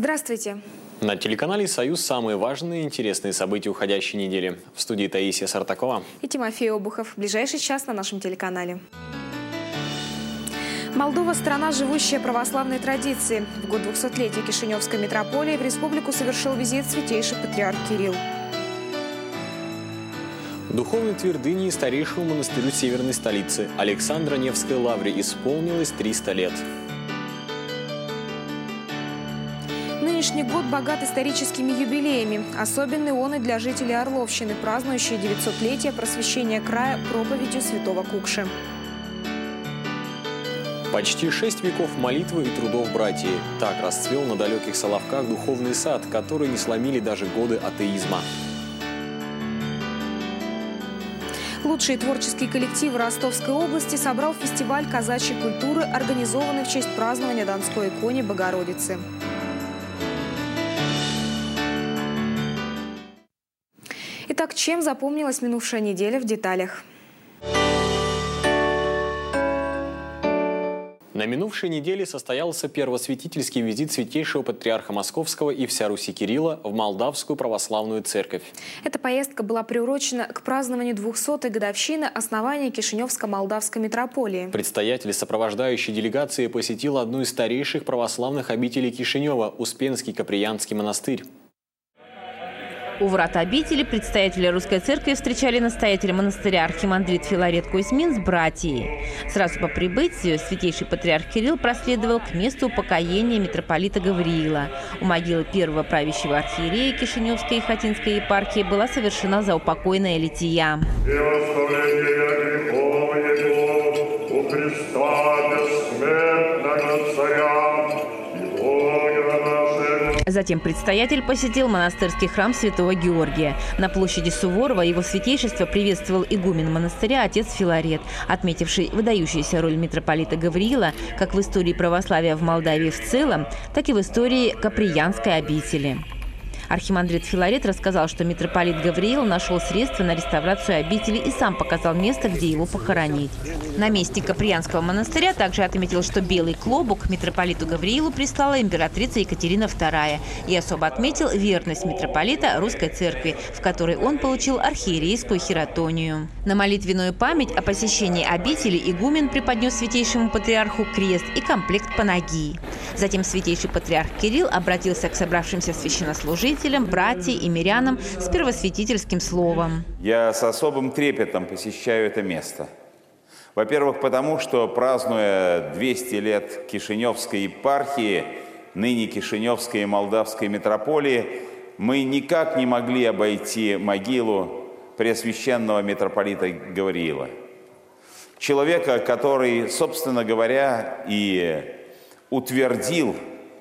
Здравствуйте! На телеканале «Союз» самые важные и интересные события уходящей недели. В студии Таисия Сартакова и Тимофей Обухов. В ближайший час на нашем телеканале. Молдова – страна, живущая православной традицией. В год 200-летия Кишиневской митрополии в республику совершил визит святейший патриарх Кирилл. Духовной твердыне и старейшему монастырю северной столицы Александра Невской лавре исполнилось 300 лет. Нынешний год богат историческими юбилеями. Особенный он и для жителей Орловщины, празднующие 900-летие просвещения края проповедью святого Кукши. Почти 6 веков молитвы и трудов братьев. Так расцвел на далеких Соловках духовный сад, который не сломили даже годы атеизма. Лучшие творческие коллективы Ростовской области собрал фестиваль казачьей культуры, организованный в честь празднования Донской иконы Богородицы. Итак, чем запомнилась минувшая неделя в деталях? На минувшей неделе состоялся первосвятительский визит святейшего патриарха Московского и вся Руси Кирилла в Молдавскую православную церковь. Эта поездка была приурочена к празднованию 200-й годовщины основания Кишиневско-Молдавской митрополии. Предстоятель сопровождающей делегации посетил одну из старейших православных обителей Кишинева – Успенский Каприянский монастырь. У врат обители предстоятели Русской Церкви встречали настоятеля монастыря архимандрит Филарет Кузьмин с братьей. Сразу по прибытию святейший патриарх Кирилл проследовал к месту упокоения митрополита Гавриила. У могилы первого правящего архиерея Кишиневской и Хатинской епархии была совершена заупокойная лития. Затем предстоятель посетил монастырский храм Святого Георгия. На площади Суворова его святейшество приветствовал игумен монастыря отец Филарет, отметивший выдающуюся роль митрополита Гавриила как в истории православия в Молдавии в целом, так и в истории Каприянской обители. Архимандрит Филарет рассказал, что митрополит Гавриил нашел средства на реставрацию обители и сам показал место, где его похоронить. Наместник Каприянского монастыря также отметил, что белый клобук митрополиту Гавриилу прислала императрица Екатерина II и особо отметил верность митрополита Русской Церкви, в которой он получил архиерейскую хиротонию. На молитвенную память о посещении обители игумен преподнес святейшему патриарху крест и комплект панагии. Затем святейший патриарх Кирилл обратился к собравшимся священнослужителям, братьям и мирянам с первосвятительским словом. Я с особым трепетом посещаю это место. Во-первых, потому что, празднуя 200 лет Кишиневской епархии, ныне Кишиневской и Молдавской митрополии, мы никак не могли обойти могилу преосвященного митрополита Гавриила. Человека, который, собственно говоря, и утвердил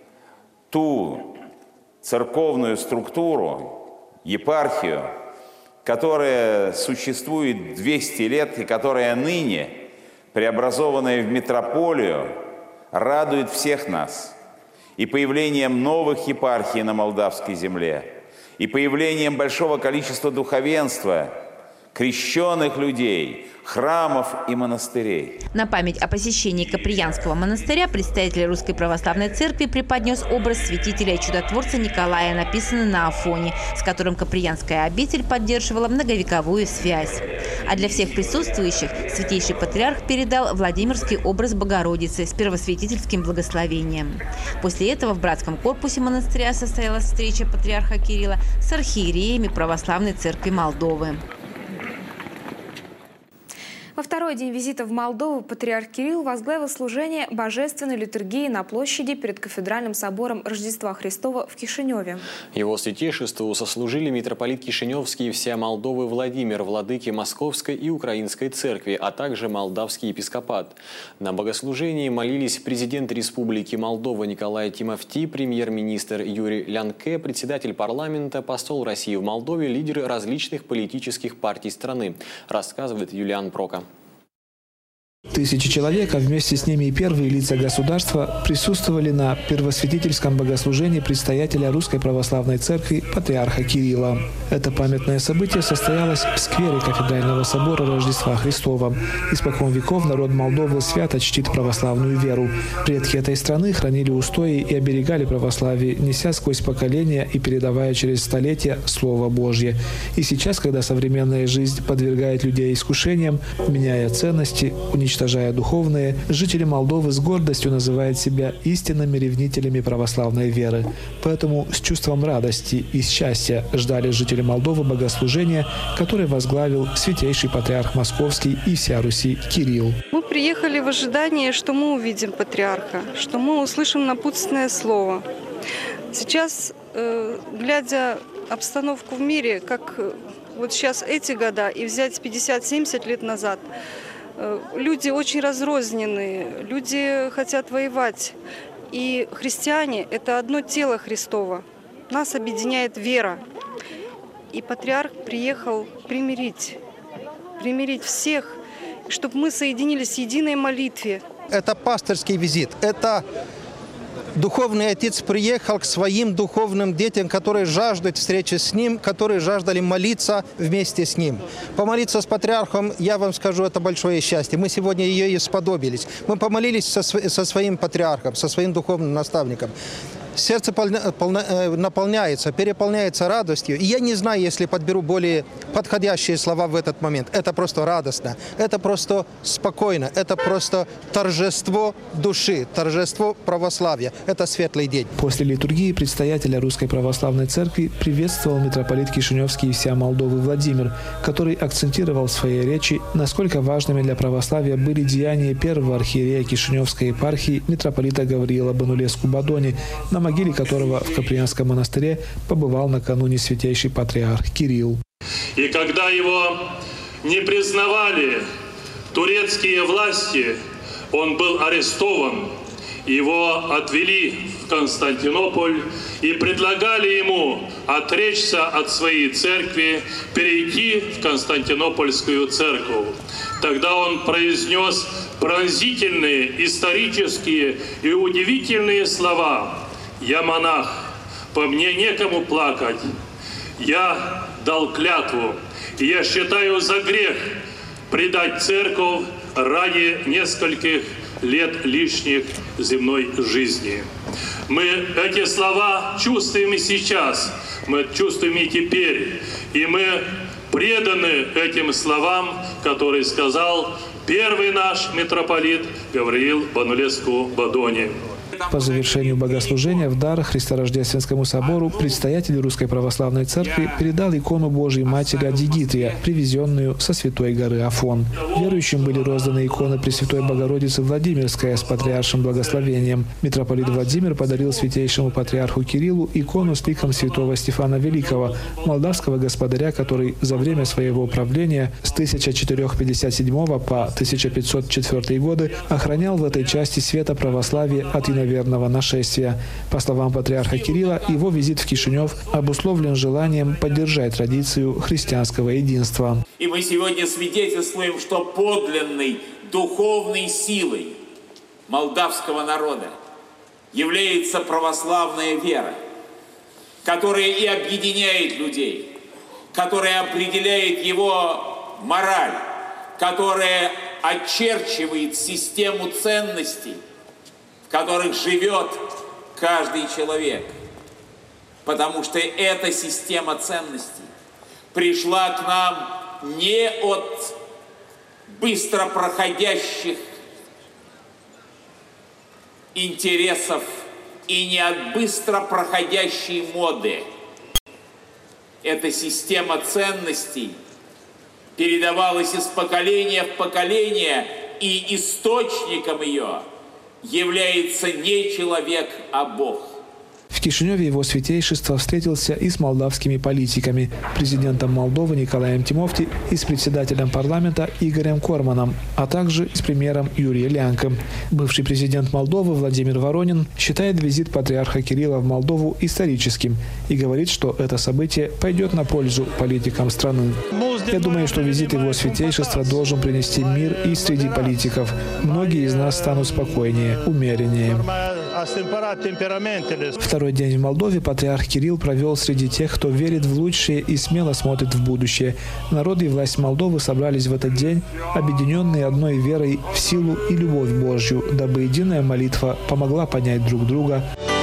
ту церковную структуру, епархию, которая существует 200 лет и которая ныне, преобразованная в митрополию, радует всех нас. И появлением новых епархий на молдавской земле, и появлением большого количества духовенства, крещенных людей, храмов и монастырей. На память о посещении Каприянского монастыря представитель Русской Православной Церкви преподнес образ святителя и чудотворца Николая, написанный на афоне, с которым Каприянская обитель поддерживала многовековую связь. А для всех присутствующих святейший патриарх передал Владимирский образ Богородицы с первосвятительским благословением. После этого в братском корпусе монастыря состоялась встреча патриарха Кирилла с архиереями Православной Церкви Молдовы. Во второй день визита в Молдову патриарх Кирилл возглавил служение божественной литургии на площади перед кафедральным собором Рождества Христова в Кишиневе. Его святейшеству сослужили митрополит Кишиневский и вся Молдовы Владимир, владыки Московской и Украинской церкви, а также молдавский епископат. На богослужении молились президент Республики Молдова Николай Тимофти, премьер-министр Юрий Лянке, председатель парламента, посол России в Молдове, лидеры различных политических партий страны, рассказывает Юлиан Прока. Тысячи человек, а вместе с ними и первые лица государства, присутствовали на первосвятительском богослужении предстоятеля Русской Православной Церкви патриарха Кирилла. Это памятное событие состоялось в сквере Кафедрального собора Рождества Христова. Испокон веков народ Молдовы свято чтит православную веру. Предки этой страны хранили устои и оберегали православие, неся сквозь поколения и передавая через столетия Слово Божье. И сейчас, когда современная жизнь подвергает людей искушениям, меняя ценности, уничтожая духовные, жители Молдовы с гордостью называют себя истинными ревнителями православной веры. Поэтому с чувством радости и счастья ждали жители Молдовы богослужения, которое возглавил святейший патриарх Московский и вся Руси Кирилл. Мы приехали в ожидании, что мы увидим патриарха, что мы услышим напутственное слово. Сейчас, глядя обстановку в мире, как вот сейчас эти года, и взять 50-70 лет назад, люди очень разрозненные, люди хотят воевать. И христиане – это одно тело Христово. Нас объединяет вера. И патриарх приехал примирить всех, чтобы мы соединились в единой молитве. Это пастырский визит. Это духовный отец приехал к своим духовным детям, которые жаждут встречи с ним, которые жаждали молиться вместе с ним. Помолиться с патриархом, я вам скажу, это большое счастье. Мы сегодня ее и сподобились. Мы помолились со своим патриархом, со своим духовным наставником. Сердце наполняется, переполняется радостью. И я не знаю, если подберу более подходящие слова в этот момент. Это просто радостно, это просто спокойно, это просто торжество души, торжество православия. Это светлый день. После литургии предстоятеля Русской Православной Церкви приветствовал митрополит Кишиневский и вся Молдовы Владимир, который акцентировал в своей речи, насколько важными для православия были деяния первого архиерея Кишиневской епархии митрополита Гавриила Банулеску-Бадони, на могиле которого в Каприянском монастыре побывал накануне святейший патриарх Кирилл. И когда его не признавали турецкие власти, он был арестован, его отвели в Константинополь и предлагали ему отречься от своей церкви, перейти в Константинопольскую церковь. Тогда он произнес пронзительные, исторические и удивительные слова: «Я монах, по мне некому плакать. Я дал клятву, и я считаю за грех предать церковь ради нескольких лет лишних земной жизни». Мы эти слова чувствуем и сейчас, мы чувствуем и теперь, и мы преданы этим словам, которые сказал первый наш митрополит Гавриил Банулеску-Бадони. По завершению богослужения в дар Христорождественскому собору предстоятель Русской Православной Церкви передал икону Божьей Матери от Дигитрия, привезенную со Святой горы Афон. Верующим были розданы иконы Пресвятой Богородицы Владимирская с патриаршим благословением. Митрополит Владимир подарил святейшему патриарху Кириллу икону с ликом святого Стефана Великого, молдавского господаря, который за время своего правления с 1457 по 1504 годы охранял в этой части света православия от иноверного нашествия. По словам патриарха Кирилла, его визит в Кишинев обусловлен желанием поддержать традицию христианского единства. И мы сегодня свидетельствуем, что подлинной духовной силой молдавского народа является православная вера, которая и объединяет людей, которая определяет его мораль, которая очерчивает систему ценностей, в которых живет каждый человек. Потому что эта система ценностей пришла к нам не от быстро проходящих интересов и не от быстро проходящей моды. Эта система ценностей передавалась из поколения в поколение, и источником ее является не человек, а Бог. В Кишиневе его святейшество встретился и с молдавскими политиками, президентом Молдовы Николаем Тимофти и с председателем парламента Игорем Корманом, а также с премьером Юрием Лянком. Бывший президент Молдовы Владимир Воронин считает визит патриарха Кирилла в Молдову историческим и говорит, что это событие пойдет на пользу политикам страны. Я думаю, что визит его святейшества должен принести мир и среди политиков. Многие из нас станут спокойнее, умереннее. Второй день в Молдове патриарх Кирилл провел среди тех, кто верит в лучшее и смело смотрит в будущее. Народ и власть Молдовы собрались в этот день, объединенные одной верой в силу и любовь Божью, дабы единая молитва помогла понять друг друга.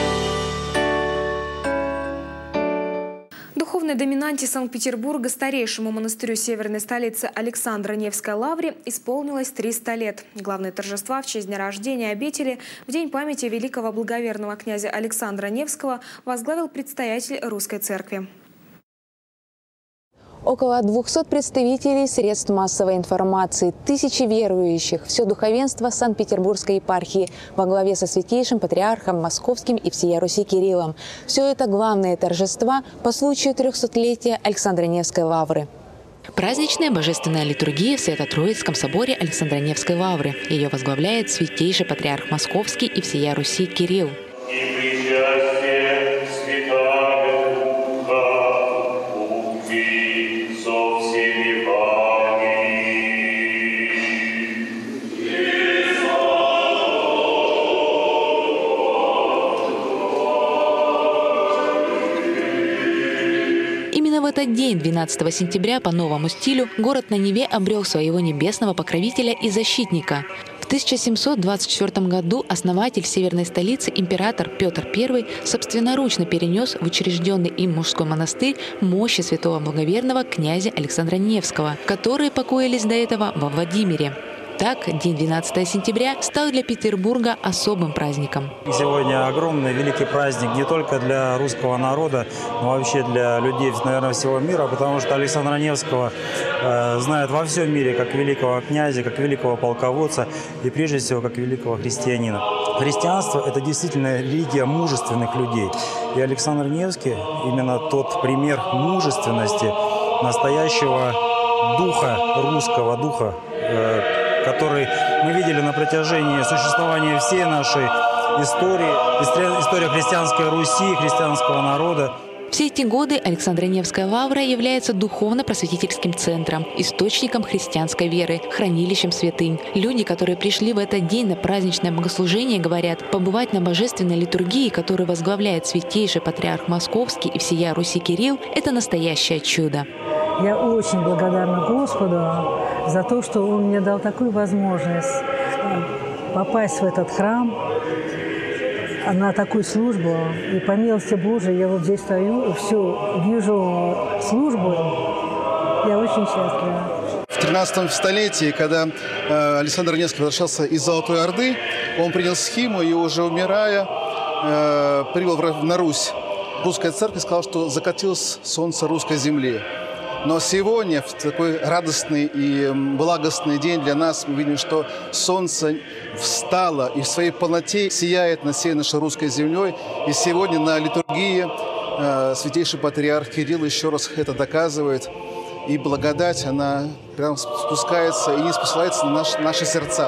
Духовной доминанте Санкт-Петербурга, старейшему монастырю северной столицы Александра Невской лавре, исполнилось 300 лет. Главные торжества в честь дня рождения обители в день памяти великого благоверного князя Александра Невского возглавил предстоятель Русской Церкви. Около 200 представителей средств массовой информации, тысячи верующих, все духовенство Санкт-Петербургской епархии во главе со святейшим патриархом Московским и всея Руси Кириллом. Все это главные торжества по случаю 300-летия Александра Невской лавры. Праздничная божественная литургия в Свято-Троицком соборе Александра Невской лавры. Ее возглавляет святейший патриарх Московский и всея Руси Кирилл. Именно в этот день, 12 сентября, по новому стилю, город на Неве обрел своего небесного покровителя и защитника. В 1724 году основатель северной столицы, император Петр I, собственноручно перенес в учрежденный им мужской монастырь мощи святого благоверного князя Александра Невского, которые покоились до этого во Владимире. Так, день 12 сентября стал для Петербурга особым праздником. Сегодня огромный, великий праздник не только для русского народа, но вообще для людей, наверное, всего мира, потому что Александра Невского знают во всем мире как великого князя, как великого полководца и, прежде всего, как великого христианина. Христианство – это действительно религия мужественных людей. И Александр Невский – именно тот пример мужественности, настоящего духа, русского духа, который мы видели на протяжении существования всей нашей истории христианской Руси, христианского народа. Все эти годы Александра Невская лавра является духовно-просветительским центром, источником христианской веры, хранилищем святынь. Люди, которые пришли в этот день на праздничное богослужение, говорят, побывать на божественной литургии, которую возглавляет святейший патриарх Московский и всея Руси Кирилл, это настоящее чудо. Я очень благодарна Господу за то, что Он мне дал такую возможность попасть в этот храм на такую службу. И по милости Божией я вот здесь стою и все вижу службу. Я очень счастлива. В 13 столетии, когда Александр Невский возвращался из Золотой Орды, он принял схиму и, уже умирая, прибыл на Русь. Русская церковь сказала, что закатилось солнце русской земли. Но сегодня, в такой радостный и благостный день для нас, мы видим, что солнце встало и в своей полноте сияет над всей нашей русской землей. И сегодня на литургии святейший патриарх Кирилл еще раз это доказывает. И благодать, она прям спускается и не спускается на наши сердца.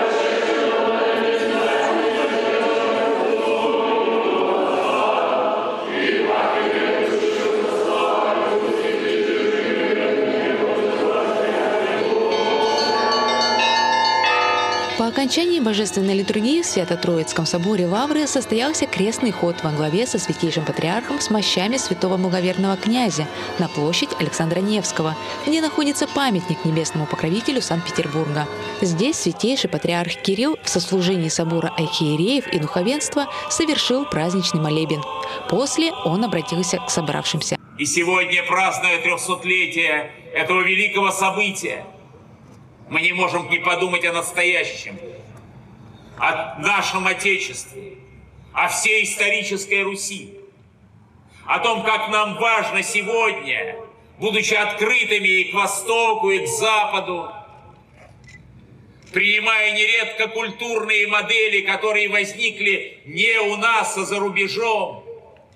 По окончании божественной литургии в Свято-Троицком соборе Лавры состоялся крестный ход во главе со святейшим патриархом с мощами святого благоверного князя на площадь Александра Невского, где находится памятник небесному покровителю Санкт-Петербурга. Здесь святейший патриарх Кирилл в сослужении собора архиереев и духовенства совершил праздничный молебен. После он обратился к собравшимся. И сегодня, празднуя 300-летие этого великого события, мы не можем не подумать о настоящем, о нашем Отечестве, о всей исторической Руси, о том, как нам важно сегодня, будучи открытыми и к востоку, и к западу, принимая нередко культурные модели, которые возникли не у нас, а за рубежом,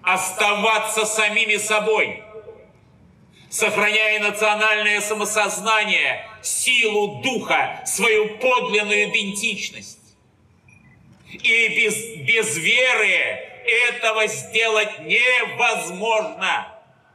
оставаться самими собой, сохраняя национальное самосознание, силу духа, свою подлинную идентичность. И без веры этого сделать невозможно.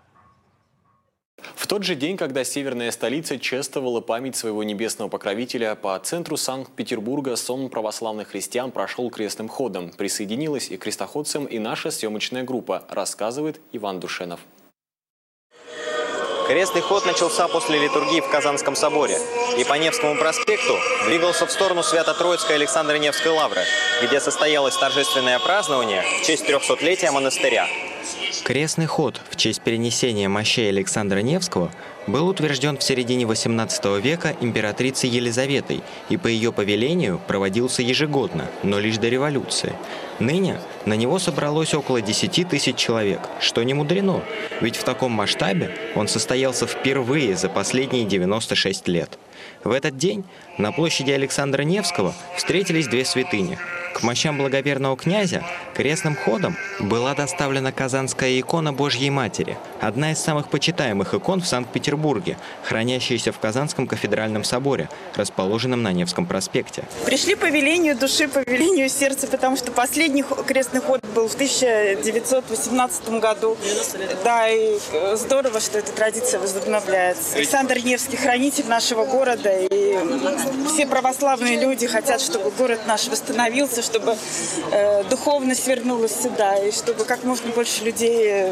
В тот же день, когда северная столица чествовала память своего небесного покровителя, по центру Санкт-Петербурга сон православных христиан прошел крестным ходом. Присоединилась и к крестоходцам и наша съемочная группа, рассказывает Иван Душенов. Крестный ход начался после литургии в Казанском соборе и по Невскому проспекту двигался в сторону Свято-Троицкой Александро-Невской лавры, где состоялось торжественное празднование в честь 300-летия монастыря. Крестный ход в честь перенесения мощей Александра Невского был утвержден в середине XVIII века императрицей Елизаветой и по ее повелению проводился ежегодно, но лишь до революции. Ныне на него собралось около 10 тысяч человек, что не мудрено, ведь в таком масштабе он состоялся впервые за последние 96 лет. В этот день на площади Александра Невского встретились две святыни. К мощам благоверного князя крестным ходом была доставлена казанская икона Божьей Матери, одна из самых почитаемых икон в Санкт-Петербурге, хранящаяся в Казанском кафедральном соборе, расположенном на Невском проспекте. Пришли по велению души, по велению сердца, потому что последний крестный ход был в 1918 году. Да, и здорово, что эта традиция возобновляется. Александр Невский – хранитель нашего города, и все православные люди хотят, чтобы город наш восстановился, чтобы духовность вернулась сюда, и чтобы как можно больше людей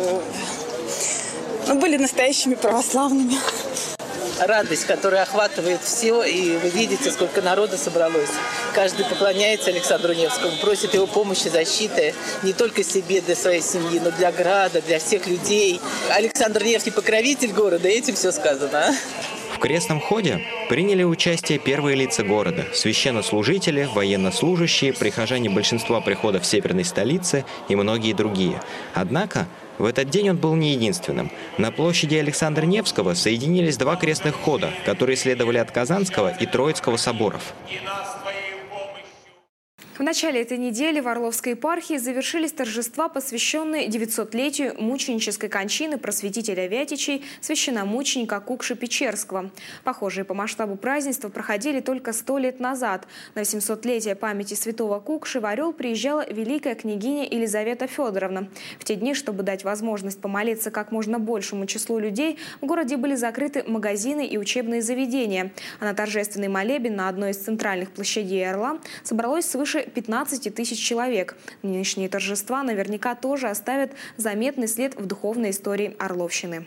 были настоящими православными. Радость, которая охватывает все, и вы видите, сколько народа собралось. Каждый поклоняется Александру Невскому, просит его помощи, защиты не только себе, для своей семьи, но для града, для всех людей. Александр Невский – покровитель города, этим все сказано. В крестном ходе приняли участие первые лица города, священнослужители, военнослужащие, прихожане большинства приходов северной столицы и многие другие. Однако в этот день он был не единственным. На площади Александра Невского соединились два крестных хода, которые следовали от Казанского и Троицкого соборов. В начале этой недели в Орловской епархии завершились торжества, посвященные 900-летию мученической кончины просветителя Вятичей, священномученика Кукши-Печерского. Похожие по масштабу празднества проходили только 100 лет назад. На 800-летие памяти святого Кукши в Орел приезжала великая княгиня Елизавета Федоровна. В те дни, чтобы дать возможность помолиться как можно большему числу людей, в городе были закрыты магазины и учебные заведения. А на торжественный молебен на одной из центральных площадей Орла собралось свыше 15 тысяч человек. Нынешние торжества наверняка тоже оставят заметный след в духовной истории Орловщины.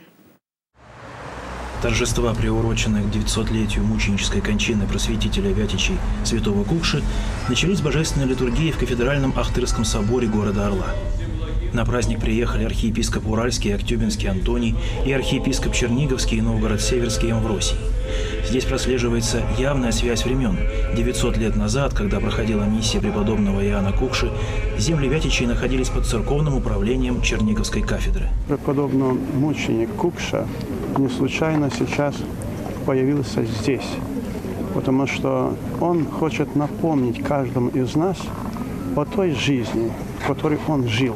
Торжества, приуроченные к 900-летию мученической кончины просветителя Вятичей святого Кукши, начались с божественной литургии в кафедральном Ахтырском соборе города Орла. На праздник приехали архиепископ Уральский и Актюбинский Антоний и архиепископ Черниговский и Новгород-Северский Амвросий. Здесь прослеживается явная связь времен. 900 лет назад, когда проходила миссия преподобного Иоанна Кукши, земли Вятичей находились под церковным управлением Черниговской кафедры. Преподобный мученик Кукша не случайно сейчас появился здесь, потому что он хочет напомнить каждому из нас о той жизни, в которой он жил.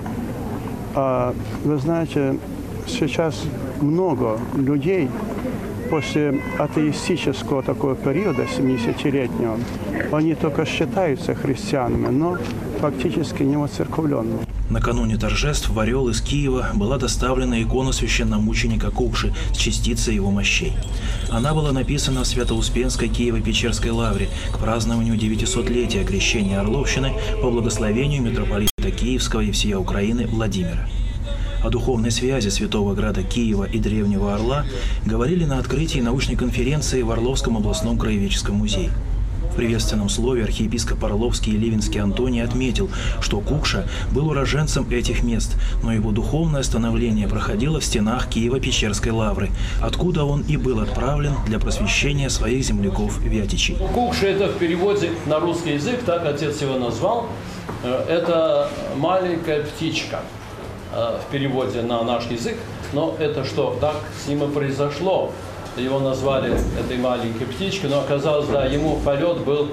Вы знаете, сейчас много людей после атеистического такого периода, 70-летнего, они только считаются христианами, но фактически не воцерковленными. Накануне торжеств в Орел из Киева была доставлена икона священномученика Кукши с частицей его мощей. Она была написана в Свято-Успенской Киево-Печерской лавре к празднованию 900-летия крещения Орловщины по благословению митрополита Киевского и всея Украины Владимира. О духовной связи святого града Киева и древнего Орла говорили на открытии научной конференции в Орловском областном краеведческом музее. В приветственном слове архиепископ Орловский и Ливенский Антоний отметил, что Кукша был уроженцем этих мест, но его духовное становление проходило в стенах Киево-Печерской лавры, откуда он и был отправлен для просвещения своих земляков Вятичей. Кукша – это в переводе на русский язык, так отец его назвал, это маленькая птичка в переводе на наш язык, но это что, так с ним и произошло. его назвали этой маленькой птичкой, но оказалось, да, ему полет был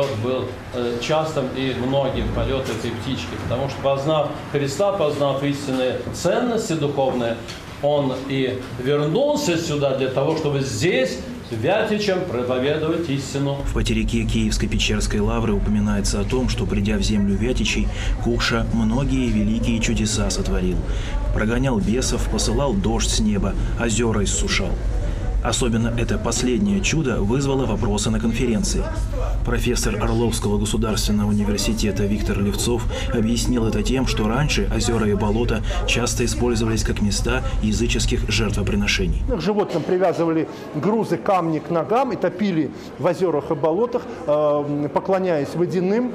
частым и многим, полет этой птички, потому что, познав Христа, познав истинные ценности духовные, он и вернулся сюда для того, чтобы здесь Вятичам проповедовать истину. В потеряке Киевско-Печерской лавры упоминается о том, что, придя в землю Вятичей, Кукша многие великие чудеса сотворил. Прогонял бесов, посылал дождь с неба, озера иссушал. Особенно это последнее чудо вызвало вопросы на конференции. Профессор Орловского государственного университета Виктор Левцов объяснил это тем, что раньше озера и болота часто использовались как места языческих жертвоприношений. К животным привязывали грузы, камни к ногам и топили в озерах и болотах, поклоняясь водяным.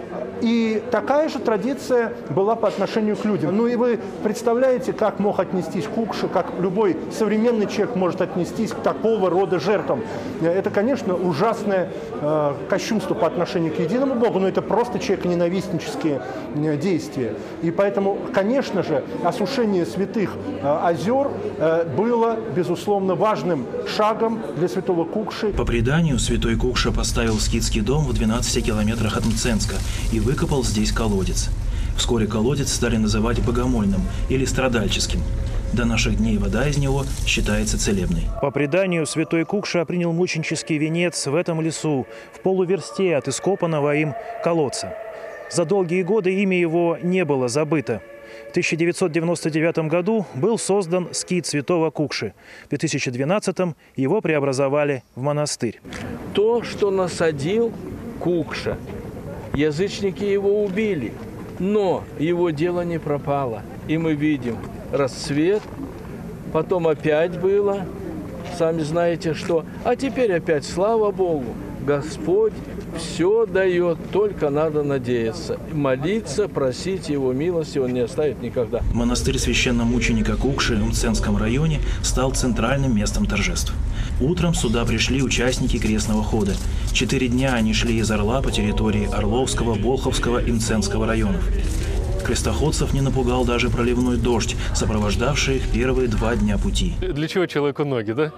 И такая же традиция была по отношению к людям. Ну и вы представляете, как мог отнестись Кукша, как любой современный человек может отнестись к такого рода жертвам. Это, конечно, ужасное кощунство по отношению к единому Богу, но это просто человеконенавистнические действия. И поэтому, конечно же, осушение святых озер было, безусловно, важным шагом для святого Кукши. По преданию, святой Кукша поставил скитский дом в 12 километрах от Мценска и выкопал здесь колодец. Вскоре колодец стали называть богомольным или страдальческим. До наших дней вода из него считается целебной. По преданию, святой Кукша принял мученический венец в этом лесу, в полуверсте от ископанного им колодца. За долгие годы имя его не было забыто. В 1999 году был создан скит святого Кукши. В 2012 его преобразовали в монастырь. То, что насадил Кукша, язычники его убили, но его дело не пропало. И мы видим расцвет, потом опять было, сами знаете что, а теперь опять, слава Богу, Господь все дает, только надо надеяться, молиться, просить Его милости, Он не оставит никогда. Монастырь священномученика Кукши в Мценском районе стал центральным местом торжеств. Утром сюда пришли участники крестного хода. 4 дня они шли из Орла по территории Орловского, Болховского и Мценского районов. Крестоходцев не напугал даже проливной дождь, сопровождавший их первые 2 дня пути. Для чего человеку ноги, да?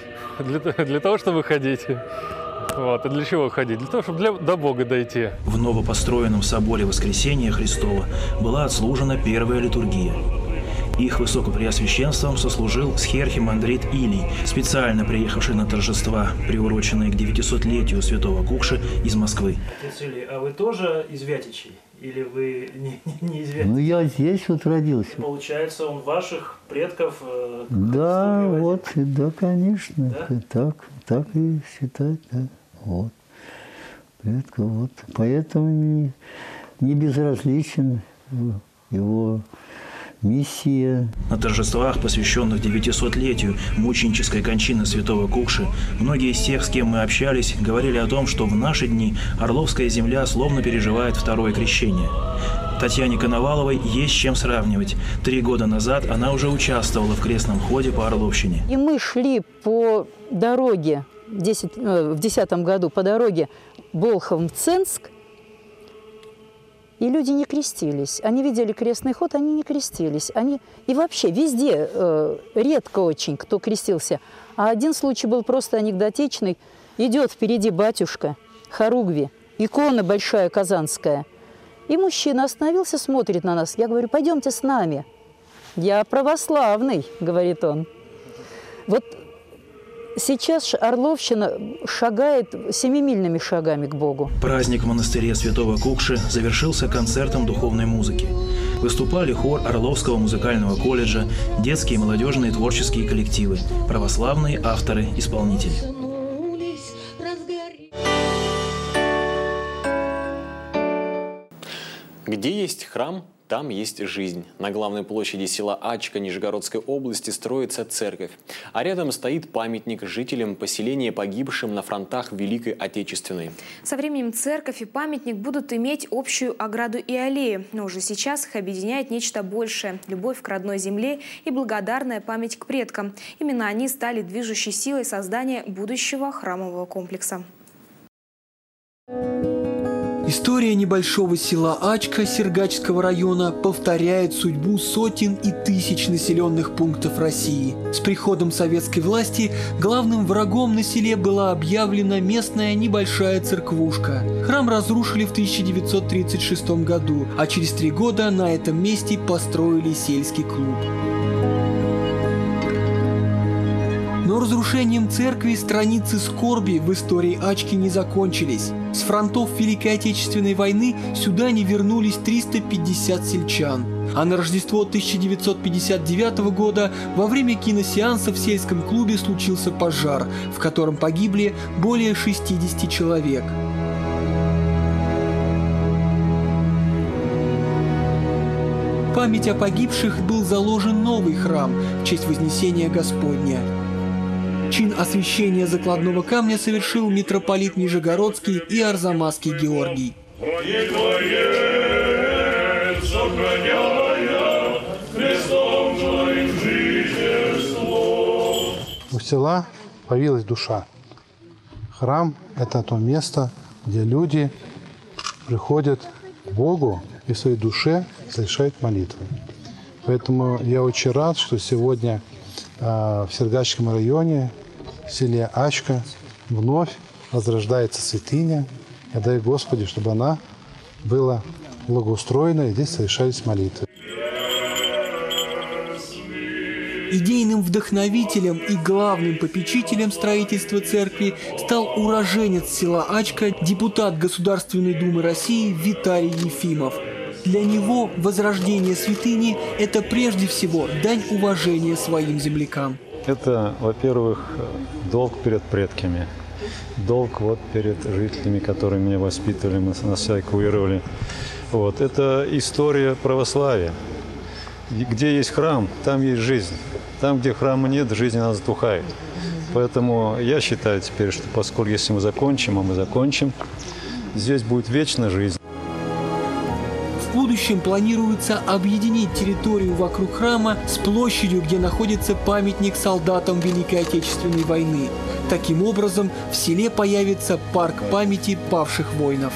Для того, чтобы ходить. Вот. А для чего ходить? Для того, чтобы до Бога дойти. В новопостроенном соборе Воскресения Христова была отслужена первая литургия. Их высокопреосвященством сослужил схиархимандрит Илий, специально приехавший на торжества, приуроченные к 900-летию святого Кукши из Москвы. Отец Илий, а вы тоже из Вятичей? Или вы не из Вятичей? Ну, я здесь вот родился. Получается, он ваших предков... Да, вот, да, конечно. Да? Так и считать, да. Вот. Предков, вот. Поэтому не безразличен его миссия. На торжествах, посвященных 900-летию мученической кончины святого Кукши, многие из тех, с кем мы общались, говорили о том, что в наши дни Орловская земля словно переживает второе крещение. Татьяне Коноваловой есть с чем сравнивать. 3 года назад она уже участвовала в крестном ходе по Орловщине. И мы шли по дороге, в 2010 году по дороге Болхов-Мценск, и люди не крестились. Они видели крестный ход, они не крестились. И вообще везде редко очень кто крестился. А один случай был просто анекдотичный. Идет впереди батюшка, хоругви, икона большая казанская. И мужчина остановился, смотрит на нас. Я говорю, пойдемте с нами. Я православный, говорит он. Вот сейчас Орловщина шагает 7-мильными шагами к Богу. Праздник в монастыре святого Кукши завершился концертом духовной музыки. Выступали хор Орловского музыкального колледжа, детские и молодежные творческие коллективы, православные авторы-исполнители. Где есть храм, там есть жизнь. На главной площади села Ачка Нижегородской области строится церковь. А рядом стоит памятник жителям поселения, погибшим на фронтах Великой Отечественной. Со временем церковь и памятник будут иметь общую ограду и аллею. Но уже сейчас их объединяет нечто большее – любовь к родной земле и благодарная память к предкам. Именно они стали движущей силой создания будущего храмового комплекса. История небольшого села Ачка Сергачского района повторяет судьбу сотен и тысяч населенных пунктов России. С приходом советской власти главным врагом на селе была объявлена местная небольшая церквушка. Храм разрушили в 1936 году, а через 3 года на этом месте построили сельский клуб. Но разрушением церкви страницы скорби в истории Ачки не закончились. С фронтов Великой Отечественной войны сюда не вернулись 350 сельчан. А на Рождество 1959 года во время киносеанса в сельском клубе случился пожар, в котором погибли более 60 человек. В память о погибших был заложен новый храм в честь Вознесения Господня. Чин освящения закладного камня совершил митрополит Нижегородский и Арзамасский Георгий. У села появилась душа. Храм – это то место, где люди приходят к Богу и в своей душе совершают молитвы. Поэтому я очень рад, что сегодня в Сергачском районе, в селе Ачка, вновь возрождается святыня. Я дай Господи, чтобы она была благоустроена, и здесь совершались молитвы. Идейным вдохновителем и главным попечителем строительства церкви стал уроженец села Ачка, депутат Государственной Думы России Виталий Ефимов. Для него возрождение святыни – это прежде всего дань уважения своим землякам. Это, во-первых, долг перед предками, долг перед жителями, которые меня воспитывали, нас эвакуировали. Это история православия. Где есть храм, там есть жизнь. Там, где храма нет, жизнь она затухает. Поэтому я считаю теперь, что поскольку если мы закончим, а мы закончим, здесь будет вечная жизнь. В будущем планируется объединить территорию вокруг храма с площадью, где находится памятник солдатам Великой Отечественной войны. Таким образом, в селе появится парк памяти павших воинов.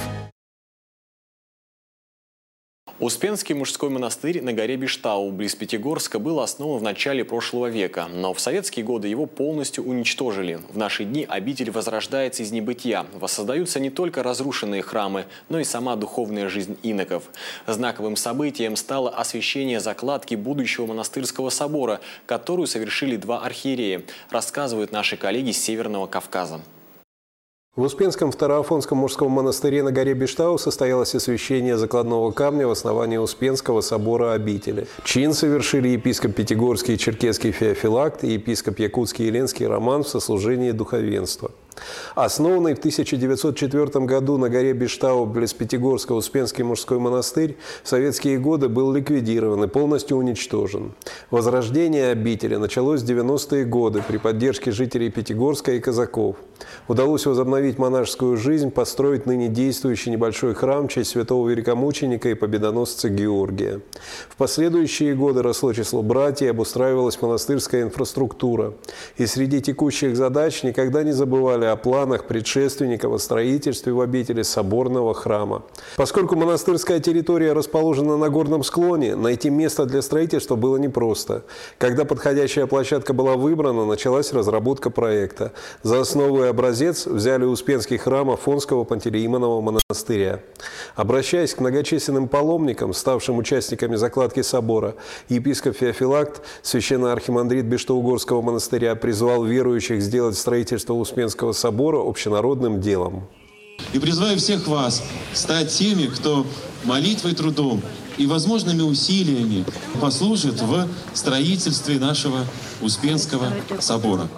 Успенский мужской монастырь на горе Биштау, близ Пятигорска, был основан в начале прошлого века, но в советские годы его полностью уничтожили. В наши дни обитель возрождается из небытия. Воссоздаются не только разрушенные храмы, но и сама духовная жизнь иноков. Знаковым событием стало освящение закладки будущего монастырского собора, которую совершили 2 архиерея, рассказывают наши коллеги с Северного Кавказа. В Успенском Второафонском мужском монастыре на горе Биштау состоялось освящение закладного камня в основании Успенского собора обители. Чин совершили епископ Пятигорский и Черкесский Феофилакт и епископ Якутский и Ленский Роман в сослужении духовенства. Основанный в 1904 году на горе Биштау близ Пятигорска Успенский мужской монастырь в советские годы был ликвидирован и полностью уничтожен. Возрождение обители началось в 90-е годы при поддержке жителей Пятигорска и казаков. Удалось возобновить монашескую жизнь, построить ныне действующий небольшой храм в честь святого великомученика и победоносца Георгия. В последующие годы росло число братьев, обустраивалась монастырская инфраструктура. И среди текущих задач никогда не забывали о планах предшественников о строительстве в обители соборного храма. Поскольку монастырская территория расположена на горном склоне, найти место для строительства было непросто. Когда подходящая площадка была выбрана, началась разработка проекта. За основу и образец взяли Успенский храм Афонского Пантелеимонова монастыря. Обращаясь к многочисленным паломникам, ставшим участниками закладки собора, епископ Феофилакт, священноархимандрит Биштоугорского монастыря, призвал верующих сделать строительство Успенского собора общенародным делом. И призываю всех вас стать теми, кто молитвой, трудом и возможными усилиями послужит в строительстве нашего Успенского собора.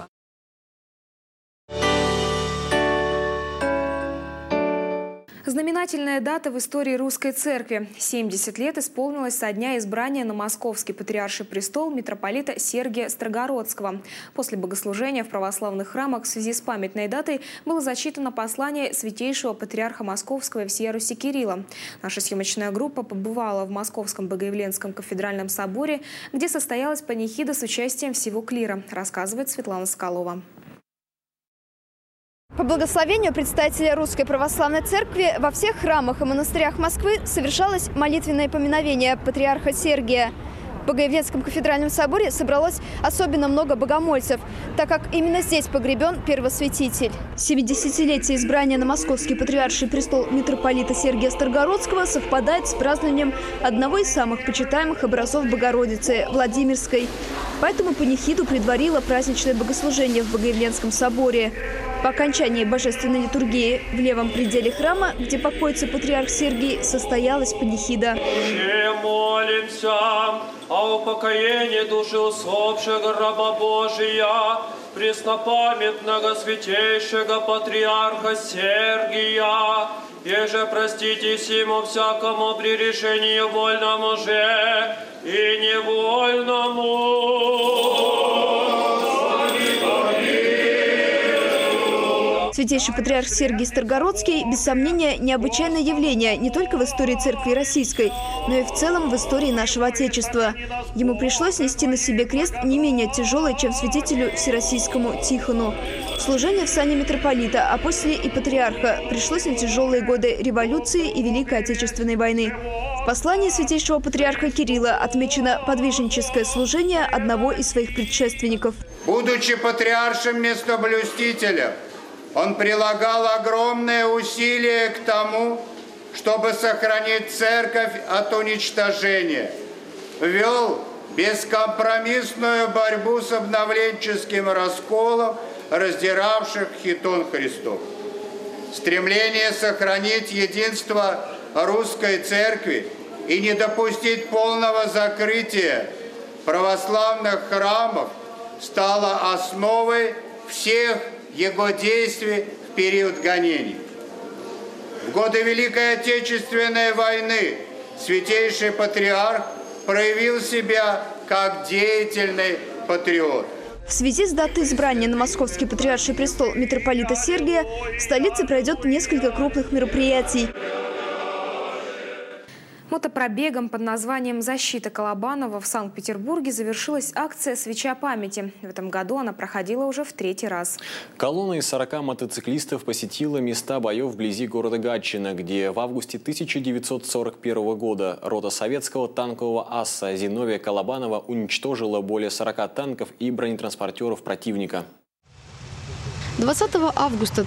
Знаменательная дата в истории русской церкви. 70 лет исполнилось со дня избрания на Московский патриарший престол митрополита Сергия Строгородского. После богослужения в православных храмах в связи с памятной датой было зачитано послание святейшего патриарха Московского и всея Руси Кирилла. Наша съемочная группа побывала в Московском Богоявленском кафедральном соборе, где состоялась панихида с участием всего клира, рассказывает Светлана Соколова. По благословению представителя Русской Православной Церкви во всех храмах и монастырях Москвы совершалось молитвенное поминовение патриарха Сергия. В Богоявленском кафедральном соборе собралось особенно много богомольцев, так как именно здесь погребен первосвятитель. 70-летие избрания на Московский патриарший престол митрополита Сергия Старгородского совпадает с празднованием одного из самых почитаемых образов Богородицы – Владимирской. Поэтому панихиду предварило праздничное богослужение в Богоявленском соборе. По окончании божественной литургии в левом пределе храма, где покоится патриарх Сергий, состоялась панихида. Молимся о упокоении души усопшего раба Божия, преснопамятного святейшего патриарха Сергия, еже простите всему всякому при решении вольному же и невольному. Святейший патриарх Сергий Старгородский, без сомнения, необычайное явление не только в истории Церкви Российской, но и в целом в истории нашего Отечества. Ему пришлось нести на себе крест не менее тяжелый, чем святителю всероссийскому Тихону. Служение в сане митрополита, а после и патриарха пришлось на тяжелые годы революции и Великой Отечественной войны. В послании святейшего патриарха Кирилла отмечено подвижническое служение одного из своих предшественников. Будучи патриаршим местоблюстителем, он прилагал огромные усилия к тому, чтобы сохранить церковь от уничтожения. Вел бескомпромиссную борьбу с обновленческим расколом, раздиравших хитон Христов. Стремление сохранить единство русской церкви и не допустить полного закрытия православных храмов стало основой всех его действий в период гонений. В годы Великой Отечественной войны святейший патриарх проявил себя как деятельный патриот. В связи с датой избрания на Московский патриарший престол митрополита Сергия в столице пройдет несколько крупных мероприятий. Мотопробегом под названием «Защита Колобанова» в Санкт-Петербурге завершилась акция «Свеча памяти». В этом году она проходила уже в 3-й раз. Колонна из 40 мотоциклистов посетила места боев вблизи города Гатчина, где в августе 1941 года рота советского танкового асса Зиновия Колобанова уничтожила более 40 танков и бронетранспортеров противника. 20 августа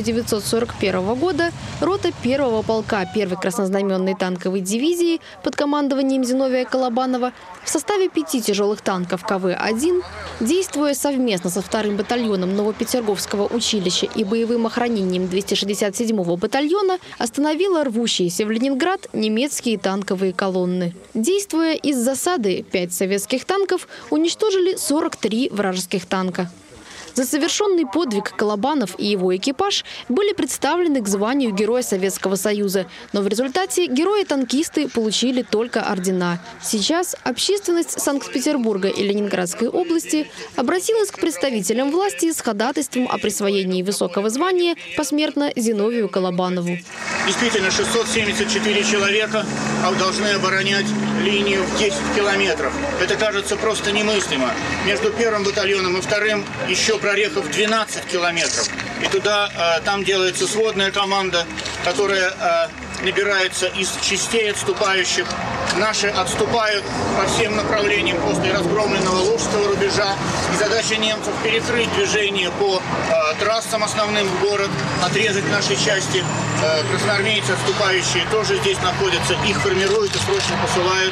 1941 года рота 1-го полка 1-й краснознаменной танковой дивизии под командованием Зиновия Колобанова в составе 5 тяжелых танков КВ-1, действуя совместно со 2-м батальоном Новопетерговского училища и боевым охранением 267-го батальона, остановила рвущиеся в Ленинград немецкие танковые колонны. Действуя из засады, 5 советских танков уничтожили 43 вражеских танка. За совершенный подвиг Колобанов и его экипаж были представлены к званию Героя Советского Союза. Но в результате герои-танкисты получили только ордена. Сейчас общественность Санкт-Петербурга и Ленинградской области обратилась к представителям власти с ходатайством о присвоении высокого звания посмертно Зиновию Колобанову. Действительно, 674 человека должны оборонять линию в 10 километров. Это кажется просто немыслимо. Между 1-м батальоном и 2-м еще прорехов 12 километров. И там делается сводная команда, которая набирается из частей отступающих. Наши отступают по всем направлениям после разгромленного Лужского рубежа. И задача немцев перекрыть движение по трассам основным в город, отрезать наши части. Красноармейцы отступающие тоже здесь находятся. Их формируют и срочно посылают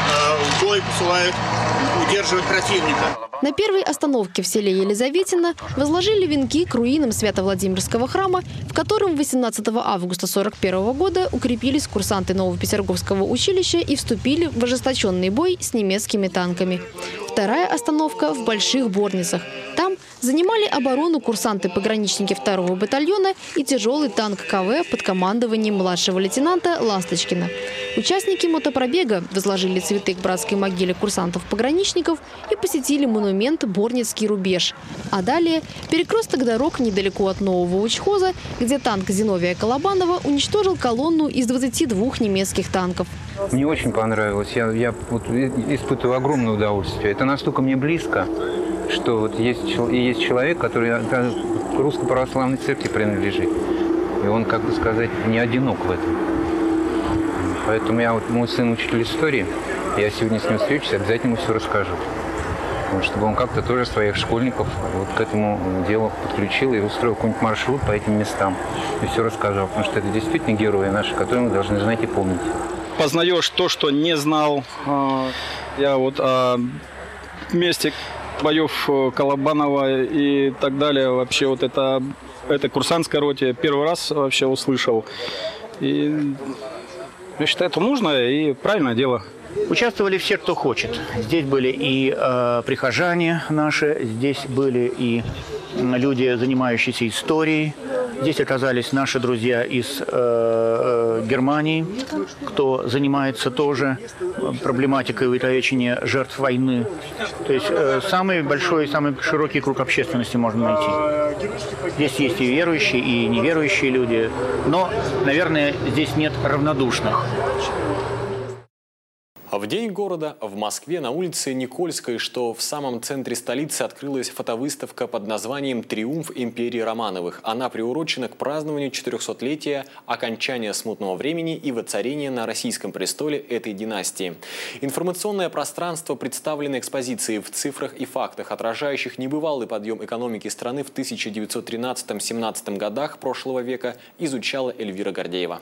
в бой, посылают удерживать противника. На первой остановке в селе Елизаветино возложили венки к руинам Свято-Владимирского храма, в котором 18 августа 1941 года укрепились курсанты Новопетерговского училища и вступили в ожесточенный бой с немецкими танками. Вторая остановка в Больших Борницах. Там занимали оборону курсанты-пограничники 2-го батальона и тяжелый танк КВ под командованием младшего лейтенанта Ласточкина. Участники мотопробега возложили цветы к братской могиле курсантов-пограничников и посетили монумент «Борницкий рубеж». А далее перекресток дорог недалеко от Нового Учхоза, где танк Зиновия Колобанова уничтожил колонну из 22 немецких танков. Мне очень понравилось. Я испытываю огромное удовольствие. Это настолько мне близко, что вот есть человек, который к Русской Православной Церкви принадлежит. И он, как бы сказать, не одинок в этом. Поэтому мой сын учитель истории, я сегодня с ним встречусь, обязательно ему все расскажу. Чтобы он как-то тоже своих школьников вот к этому делу подключил и устроил какой-нибудь маршрут по этим местам. И все рассказал, потому что это действительно герои наши, которые мы должны знать и помнить. Познаешь то, что не знал. Я вот о месте боев Колобанова и так далее. Вообще вот это курсантской роте первый раз вообще услышал. И я считаю, это нужное и правильное дело. Участвовали все, кто хочет. Здесь были и прихожане наши, здесь были и люди, занимающиеся историей. Здесь оказались наши друзья из Германии, кто занимается тоже проблематикой увековечения жертв войны. То есть самый большой, самый широкий круг общественности можно найти. Здесь есть и верующие, и неверующие люди, но, наверное, здесь нет равнодушных. В день города в Москве на улице Никольской, что в самом центре столицы, открылась фотовыставка под названием «Триумф империи Романовых». Она приурочена к празднованию 400-летия окончания смутного времени и воцарения на российском престоле этой династии. Информационное пространство представлено экспозицией в цифрах и фактах, отражающих небывалый подъем экономики страны в 1913-17 годах прошлого века, изучала Эльвира Гордеева.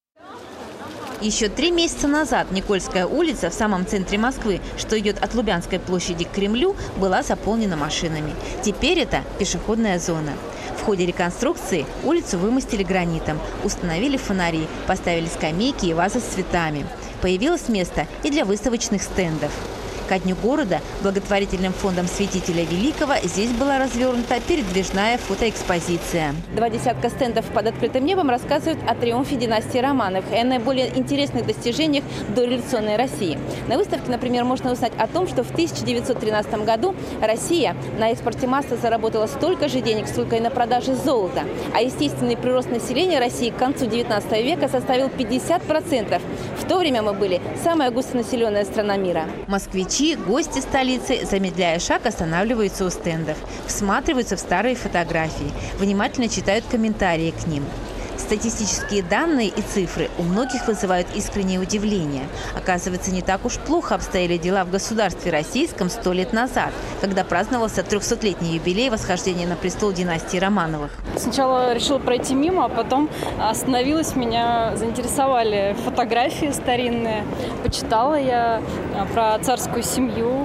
Еще 3 месяца назад Никольская улица в самом центре Москвы, что идет от Лубянской площади к Кремлю, была заполнена машинами. Теперь это пешеходная зона. В ходе реконструкции улицу вымостили гранитом, установили фонари, поставили скамейки и вазы с цветами. Появилось место и для выставочных стендов. Ко дню города благотворительным фондом Святителя Великого здесь была развернута передвижная фотоэкспозиция. 2 десятка стендов под открытым небом рассказывают о триумфе династии Романовых и о наиболее интересных достижениях дореволюционной России. На выставке, например, можно узнать о том, что в 1913 году Россия на экспорте масла заработала столько же денег, сколько и на продаже золота. А естественный прирост населения России к концу 19 века составил 50%. В то время мы были самая густонаселенная страна мира. Москвичи, гости столицы, замедляя шаг, останавливаются у стендов, всматриваются в старые фотографии, внимательно читают комментарии к ним. Статистические данные и цифры у многих вызывают искреннее удивление. Оказывается, не так уж плохо обстояли дела в государстве российском 100 лет назад, когда праздновался 300-летний юбилей восхождения на престол династии Романовых. Сначала решила пройти мимо, а потом остановилась, меня заинтересовали фотографии старинные. Почитала я про царскую семью.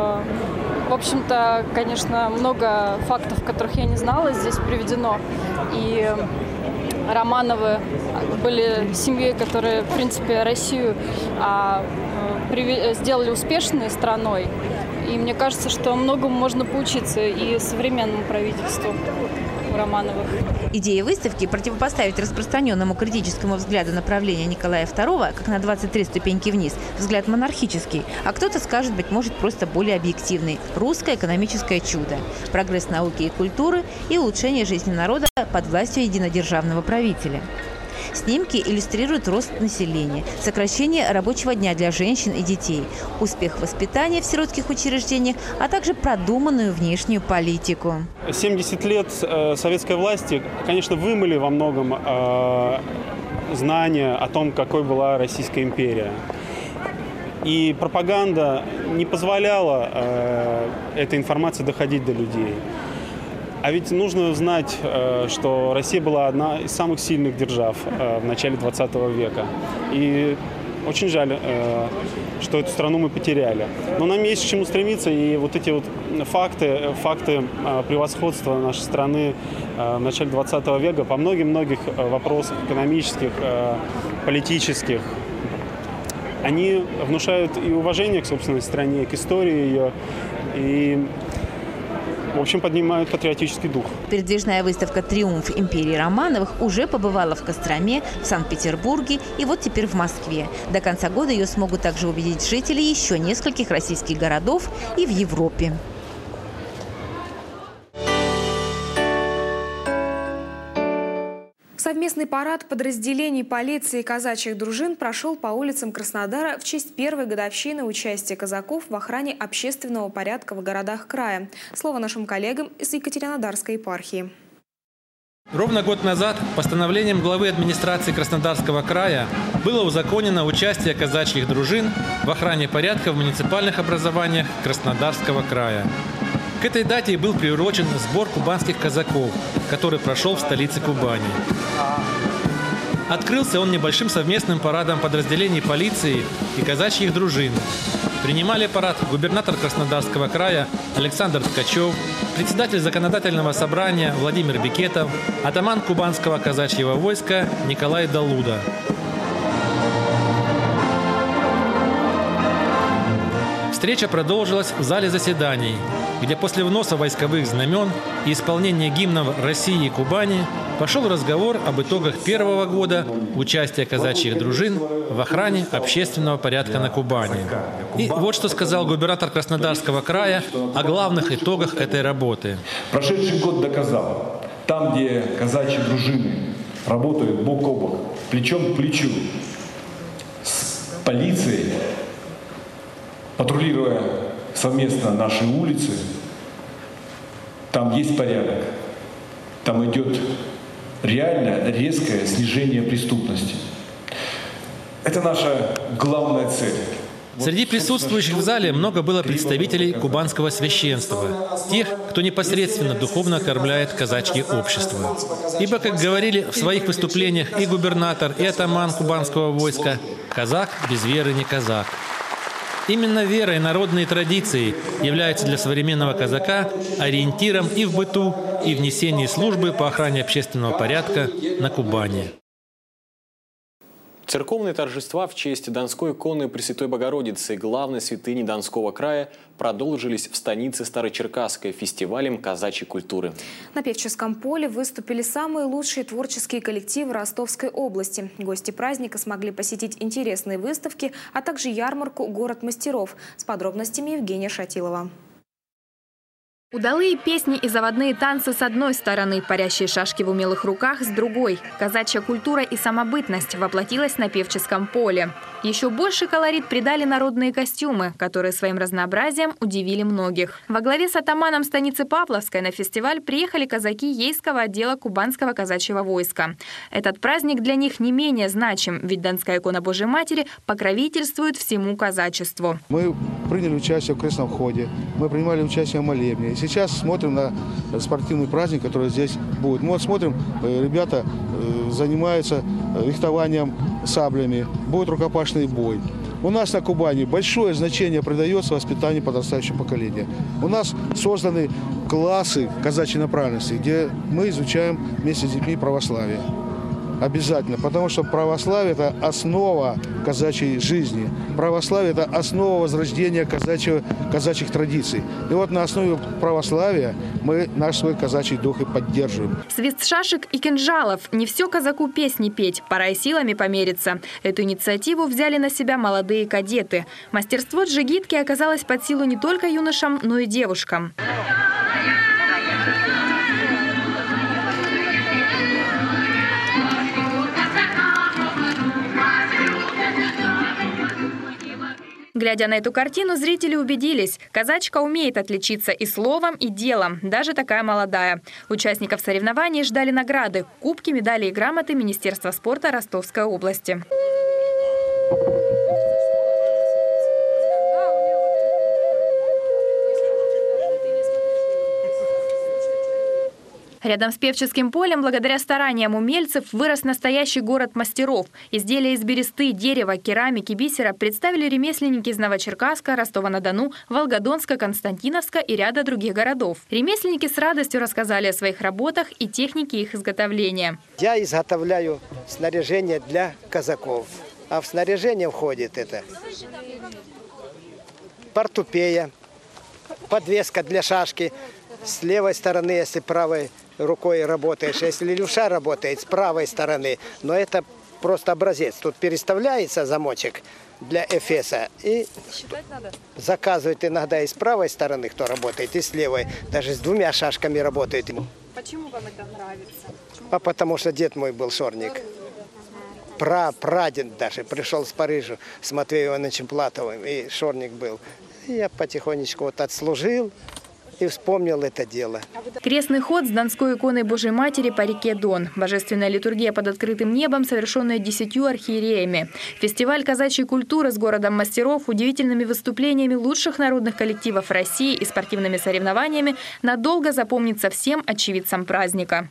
В общем-то, конечно, много фактов, которых я не знала, здесь приведено. И Романовы были семьей, которые, в принципе, Россию сделали успешной страной. И мне кажется, что многому можно поучиться и современному правительству Романовых. Идея выставки – противопоставить распространенному критическому взгляду направления Николая II, как на 23 ступеньки вниз, взгляд монархический, а кто-то скажет, быть может, просто более объективный – русское экономическое чудо, прогресс науки и культуры и улучшение жизни народа под властью единодержавного правителя. Снимки иллюстрируют рост населения, сокращение рабочего дня для женщин и детей, успех воспитания в сиротских учреждениях, а также продуманную внешнюю политику. 70 лет советской власти, конечно, вымыли во многом знания о том, какой была Российская империя. И пропаганда не позволяла этой информации доходить до людей. А ведь нужно знать, что Россия была одна из самых сильных держав в начале 20 века. И очень жаль, что эту страну мы потеряли. Но нам есть к чему стремиться, и вот эти вот факты превосходства нашей страны в начале 20 века по многих вопросах экономических, политических, они внушают и уважение к собственной стране, к истории ее, и в общем, поднимают патриотический дух. Передвижная выставка «Триумф империи Романовых» уже побывала в Костроме, в Санкт-Петербурге и вот теперь в Москве. До конца года ее смогут также увидеть жители еще нескольких российских городов и в Европе. Совместный парад подразделений полиции и казачьих дружин прошел по улицам Краснодара в честь первой годовщины участия казаков в охране общественного порядка в городах края. Слово нашим коллегам из Екатеринодарской епархии. Ровно год назад постановлением главы администрации Краснодарского края было узаконено участие казачьих дружин в охране порядка в муниципальных образованиях Краснодарского края. К этой дате и был приурочен сбор кубанских казаков, который прошел в столице Кубани. Открылся он небольшим совместным парадом подразделений полиции и казачьих дружин. Принимали парад губернатор Краснодарского края Александр Ткачев, председатель законодательного собрания Владимир Бекетов, атаман кубанского казачьего войска Николай Далуда. Встреча продолжилась в зале заседаний, где после вноса войсковых знамен и исполнения гимнов России и Кубани пошел разговор об итогах первого года участия казачьих дружин в охране общественного порядка на Кубани. И вот что сказал губернатор Краснодарского края о главных итогах этой работы. Прошедший год доказал, там, где казачьи дружины работают бок о бок, плечом к плечу с полицией, патрулируя совместно наши улицы, там есть порядок, там идет реально резкое снижение преступности. Это наша главная цель. Среди присутствующих в зале много было представителей кубанского священства, тех, кто непосредственно духовно окормляет казачье общество. Ибо, как говорили в своих выступлениях и губернатор, и атаман кубанского войска, казак без веры не казак. Именно вера и народные традиции являются для современного казака ориентиром и в быту, и в несении службы по охране общественного порядка на Кубани. Церковные торжества в честь Донской иконы Пресвятой Богородицы, главной святыни Донского края, продолжились в станице Старочеркасской фестивалем казачьей культуры. На Певческом поле выступили самые лучшие творческие коллективы Ростовской области. Гости праздника смогли посетить интересные выставки, а также ярмарку «Город мастеров». С подробностями Евгения Шатилова. Удалые песни и заводные танцы с одной стороны, парящие шашки в умелых руках с другой. Казачья культура и самобытность воплотилась на Певческом поле. Еще больше колорит придали народные костюмы, которые своим разнообразием удивили многих. Во главе с атаманом станицы Павловской на фестиваль приехали казаки Ейского отдела Кубанского казачьего войска. Этот праздник для них не менее значим, ведь Донская икона Божьей Матери покровительствует всему казачеству. Мы приняли участие в крестном ходе, мы принимали участие в молебне. Сейчас смотрим на спортивный праздник, который здесь будет. Мы вот смотрим, ребята занимаются рихтованием саблями, будет рукопашный бой. У нас на Кубани большое значение придается воспитанию подрастающего поколения. У нас созданы классы казачьей направленности, где мы изучаем вместе с детьми православие. Обязательно, потому что православие – это основа казачьей жизни. Православие – это основа возрождения казачьих традиций. И вот на основе православия мы наш свой казачий дух и поддерживаем. Свист шашек и кинжалов. Не все казаку песни петь, пора и силами помериться. Эту инициативу взяли на себя молодые кадеты. Мастерство джигитки оказалось под силу не только юношам, но и девушкам. Глядя на эту картину, зрители убедились, казачка умеет отличиться и словом, и делом, даже такая молодая. Участников соревнований ждали награды, кубки, медали и грамоты Министерства спорта Ростовской области. Рядом с Певческим полем, благодаря стараниям умельцев, вырос настоящий город мастеров. Изделия из бересты, дерева, керамики, бисера представили ремесленники из Новочеркасска, Ростова-на-Дону, Волгодонска, Константиновска и ряда других городов. Ремесленники с радостью рассказали о своих работах и технике их изготовления. Я изготовляю снаряжение для казаков. А в снаряжение входит это портупея, подвеска для шашки. С левой стороны, если правой рукой работаешь, если левша работает с правой стороны, но это просто образец. Тут переставляется замочек для эфеса и заказывают иногда и с правой стороны, кто работает, и с левой. Даже с двумя шашками работает. Почему вам это нравится? Потому что дед мой был шорник. Прадед даже пришел с Парижа с Матвеем Ивановичем Платовым, и шорник был. И я потихонечку вот отслужил и вспомнил это дело. Крестный ход с Донской иконой Божьей Матери по реке Дон. Божественная литургия под открытым небом, совершенная 10 архиереями. Фестиваль казачьей культуры с городом мастеров, удивительными выступлениями лучших народных коллективов России и спортивными соревнованиями надолго запомнится всем очевидцам праздника.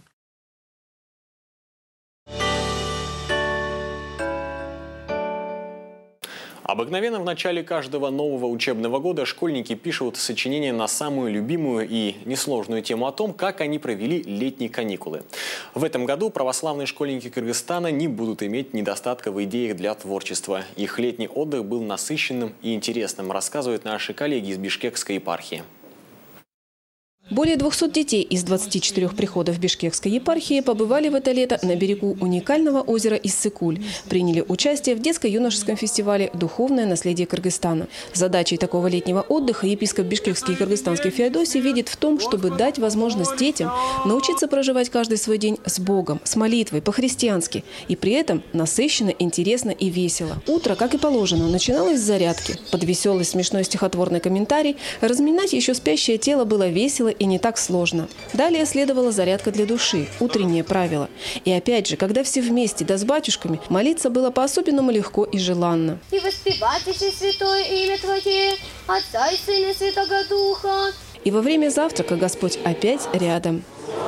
Обыкновенно в начале каждого нового учебного года школьники пишут сочинения на самую любимую и несложную тему о том, как они провели летние каникулы. В этом году православные школьники Кыргызстана не будут иметь недостатка в идеях для творчества. Их летний отдых был насыщенным и интересным, рассказывают наши коллеги из Бишкекской епархии. Более 200 детей из 24 приходов Бишкекской епархии побывали в это лето на берегу уникального озера Иссык-Куль. Приняли участие в детско-юношеском фестивале «Духовное наследие Кыргызстана». Задачей такого летнего отдыха епископ Бишкекский и кыргызстанский Феодосий видит в том, чтобы дать возможность детям научиться проживать каждый свой день с Богом, с молитвой, по-христиански. И при этом насыщенно, интересно и весело. Утро, как и положено, начиналось с зарядки. Под веселый, смешной стихотворный комментарий разминать еще спящее тело было весело и не так сложно. Далее следовала зарядка для души, утреннее правило. И опять же, когда все вместе, да с батюшками, молиться было по-особенному легко и желанно. И воспевать еще святое имя Твое, Отца и Сына и Святого Духа. И во время завтрака Господь опять рядом.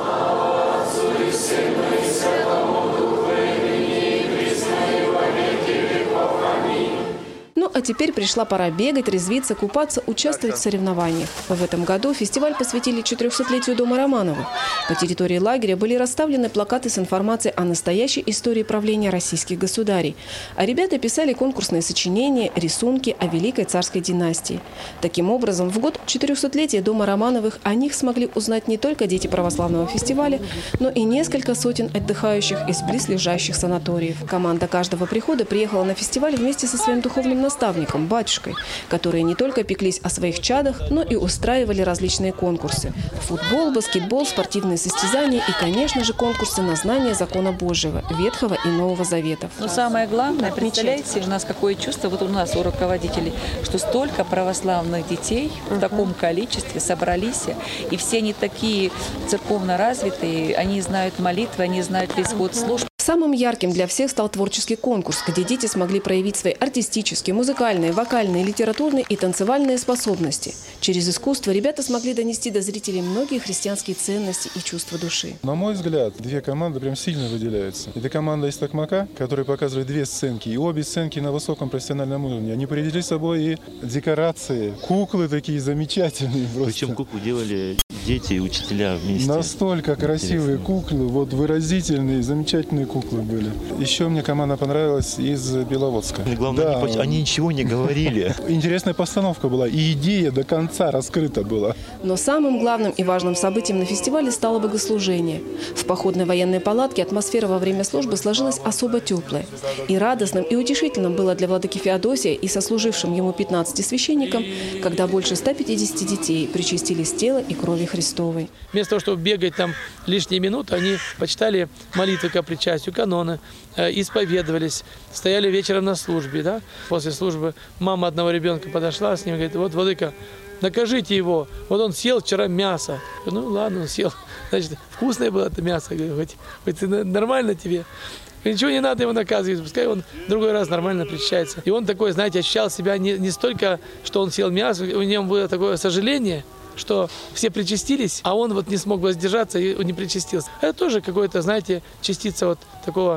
Ну а теперь пришла пора бегать, резвиться, купаться, участвовать в соревнованиях. В этом году фестиваль посвятили 400-летию дома Романовых. По территории лагеря были расставлены плакаты с информацией о настоящей истории правления российских государей. А ребята писали конкурсные сочинения, рисунки о великой царской династии. Таким образом, в год 400-летия дома Романовых о них смогли узнать не только дети православного фестиваля, но и несколько сотен отдыхающих из близлежащих санаториев. Команда каждого прихода приехала на фестиваль вместе со своим духовным наставником, батюшкой, которые не только пеклись о своих чадах, но и устраивали различные конкурсы. Футбол, баскетбол, спортивные состязания и, конечно же, конкурсы на знание закона Божьего, Ветхого и Нового Заветов. Но самое главное, представляете, у нас какое чувство, вот у нас, у руководителей, что столько православных детей в таком количестве собрались, и все они такие церковно развитые, они знают молитвы, они знают весь ход служб. Самым ярким для всех стал творческий конкурс, где дети смогли проявить свои артистические, музыкальные, вокальные, литературные и танцевальные способности. Через искусство ребята смогли донести до зрителей многие христианские ценности и чувства души. На мой взгляд, две команды прям сильно выделяются. Это команда из Токмака, которая показывает две сценки, и обе сценки на высоком профессиональном уровне. Они привезли с собой и декорации, куклы такие замечательные. Просто. Причем куклу делали дети и учителя вместе. Настолько красивые куклы, вот выразительные, замечательные куклы были. Еще мне команда понравилась из Беловодска. Главное, да, они ничего не говорили. Интересная постановка была, и идея до конца раскрыта была. Но самым главным и важным событием на фестивале стало богослужение. В походной военной палатке атмосфера во время службы сложилась особо теплая. И радостным, и утешительным было для владыки Феодосия и сослужившим ему 15 священникам, когда больше 150 детей причастились тела и крови Христовой. Вместо того, чтобы бегать там лишние минуты, они почитали молитвы ко причастию, каноны, исповедовались, стояли вечером на службе. Да? После службы мама одного ребенка подошла с ним и говорит: вот, владыка, накажите его, вот он съел вчера мясо. Ну ладно, он съел, значит, вкусное было это мясо, хоть нормально тебе. Ничего не надо его наказывать, пускай он в другой раз нормально причащается. И он такой, знаете, ощущал себя не столько, что он съел мясо, у него было такое сожаление, что все причастились, а он вот не смог воздержаться и не причастился. Это тоже какое-то, знаете, частица вот такого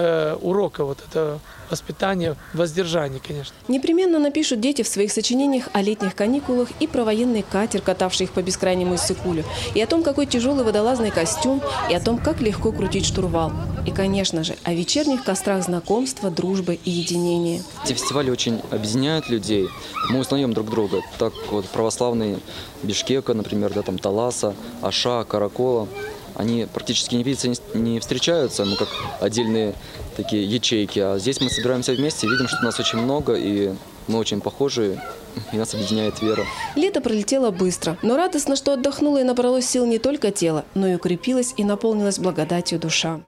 урока, вот этого воспитания, воздержания, конечно. Непременно напишут дети в своих сочинениях о летних каникулах и про военный катер, катавший их по бескрайнему Иссык-Кулю, и о том, какой тяжелый водолазный костюм, и о том, как легко крутить штурвал. И, конечно же, о вечерних кострах знакомства, дружбы и единения. Эти фестивали очень объединяют людей. Мы узнаем друг друга. Так вот православные Бишкека, например, да, там Таласа, Аша, Каракола, они практически не видятся, не встречаются, мы как отдельные такие ячейки. А здесь мы собираемся вместе, видим, что нас очень много, и мы очень похожи. и нас объединяет вера. Лето пролетело быстро, но радостно, что отдохнуло и набралось сил не только тело, но и укрепилась и наполнилась благодатью душа.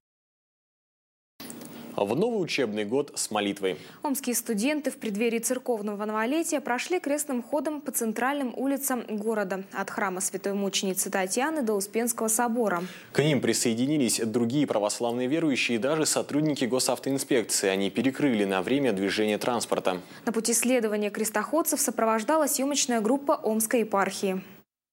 В новый учебный год с молитвой. Омские студенты в преддверии церковного новолетия прошли крестным ходом по центральным улицам города. От храма Святой Мученицы Татьяны до Успенского собора. К ним присоединились другие православные верующие и даже сотрудники госавтоинспекции. Они перекрыли на время движение транспорта. На пути следования крестоходцев сопровождала съемочная группа Омской епархии.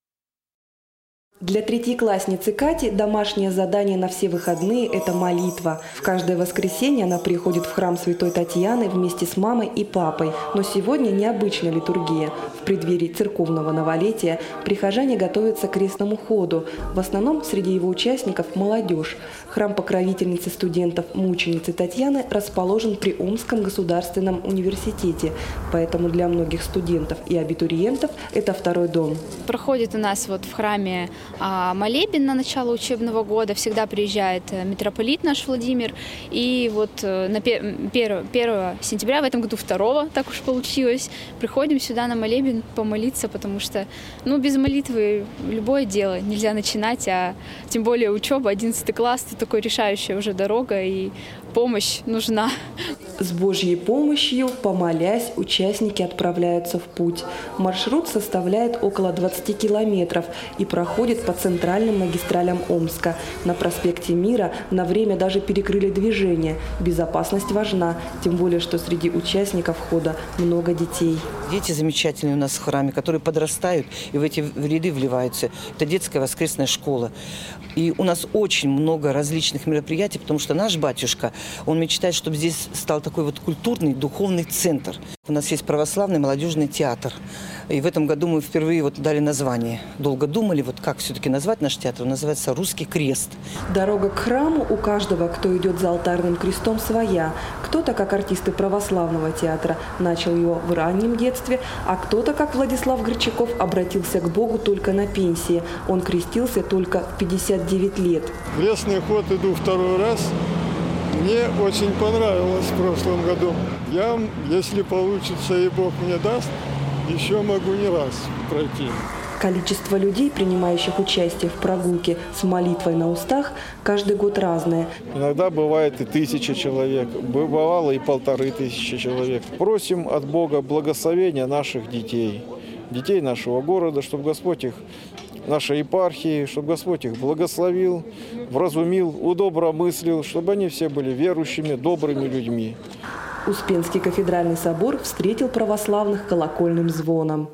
Для третьеклассницы Кати домашнее задание на все выходные – это молитва. В каждое воскресенье она приходит в храм Святой Татьяны вместе с мамой и папой. Но сегодня необычная литургия. В преддверии церковного новолетия прихожане готовятся к крестному ходу. В основном среди его участников – молодежь. Храм покровительницы студентов Мученицы Татьяны расположен при Омском государственном университете. Поэтому для многих студентов и абитуриентов это второй дом. Проходит у нас в храме молебен на начало учебного года. Всегда приезжает митрополит наш Владимир. И на 1 сентября, в этом году 2, так уж получилось, приходим сюда на молебен помолиться, потому что без молитвы любое дело нельзя начинать, а тем более учеба, 11 класс, это такой решающая уже дорога, и помощь нужна. С Божьей помощью, помолясь, участники отправляются в путь. Маршрут составляет около 20 километров и проходит по центральным магистралям Омска. На проспекте Мира на время даже перекрыли движение. Безопасность важна, тем более, что среди участников хода много детей. Дети замечательные у нас в храме, которые подрастают и в эти ряды вливаются. Это детская воскресная школа. И у нас очень много различных мероприятий, потому что наш батюшка, он мечтает, чтобы здесь стал такой культурный, духовный центр. У нас есть православный молодежный театр. И в этом году мы впервые дали название. Долго думали, как все-таки назвать наш театр. Он называется «Русский крест». Дорога к храму у каждого, кто идет за алтарным крестом, своя. Кто-то, как артисты православного театра, начал его в раннем детстве, а кто-то, как Владислав Горчаков, обратился к Богу только на пенсии. Он крестился только в 59 лет. Крестный ход иду 2 раз. Мне очень понравилось в прошлом году. Я, если получится и Бог мне даст, еще могу не раз пройти. Количество людей, принимающих участие в прогулке с молитвой на устах, каждый год разное. Иногда бывает и 1000 человек, бывало и 1500 человек. Просим от Бога благословения наших детей, детей нашего города, чтобы Господь их, нашей епархии, чтобы Господь их благословил, вразумил, удобромыслил, чтобы они все были верующими, добрыми людьми. Успенский кафедральный собор встретил православных колокольным звоном.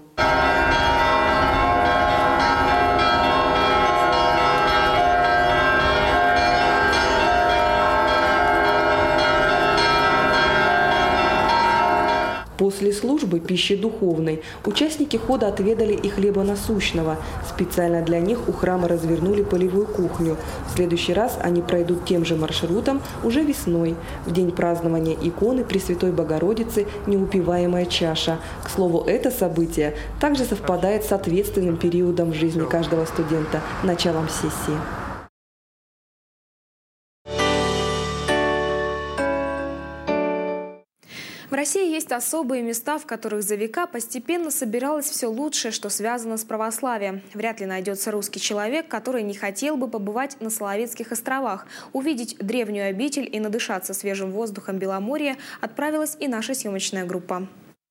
После службы пищи духовной участники хода отведали и хлеба насущного. Специально для них у храма развернули полевую кухню. В следующий раз они пройдут тем же маршрутом уже весной, в день празднования иконы Пресвятой Богородицы «Неупиваемая чаша». К слову, это событие также совпадает с ответственным периодом в жизни каждого студента – началом сессии. В России есть особые места, в которых за века постепенно собиралось все лучшее, что связано с православием. Вряд ли найдется русский человек, который не хотел бы побывать на Соловецких островах. Увидеть древнюю обитель и надышаться свежим воздухом Беломорья отправилась и наша съемочная группа.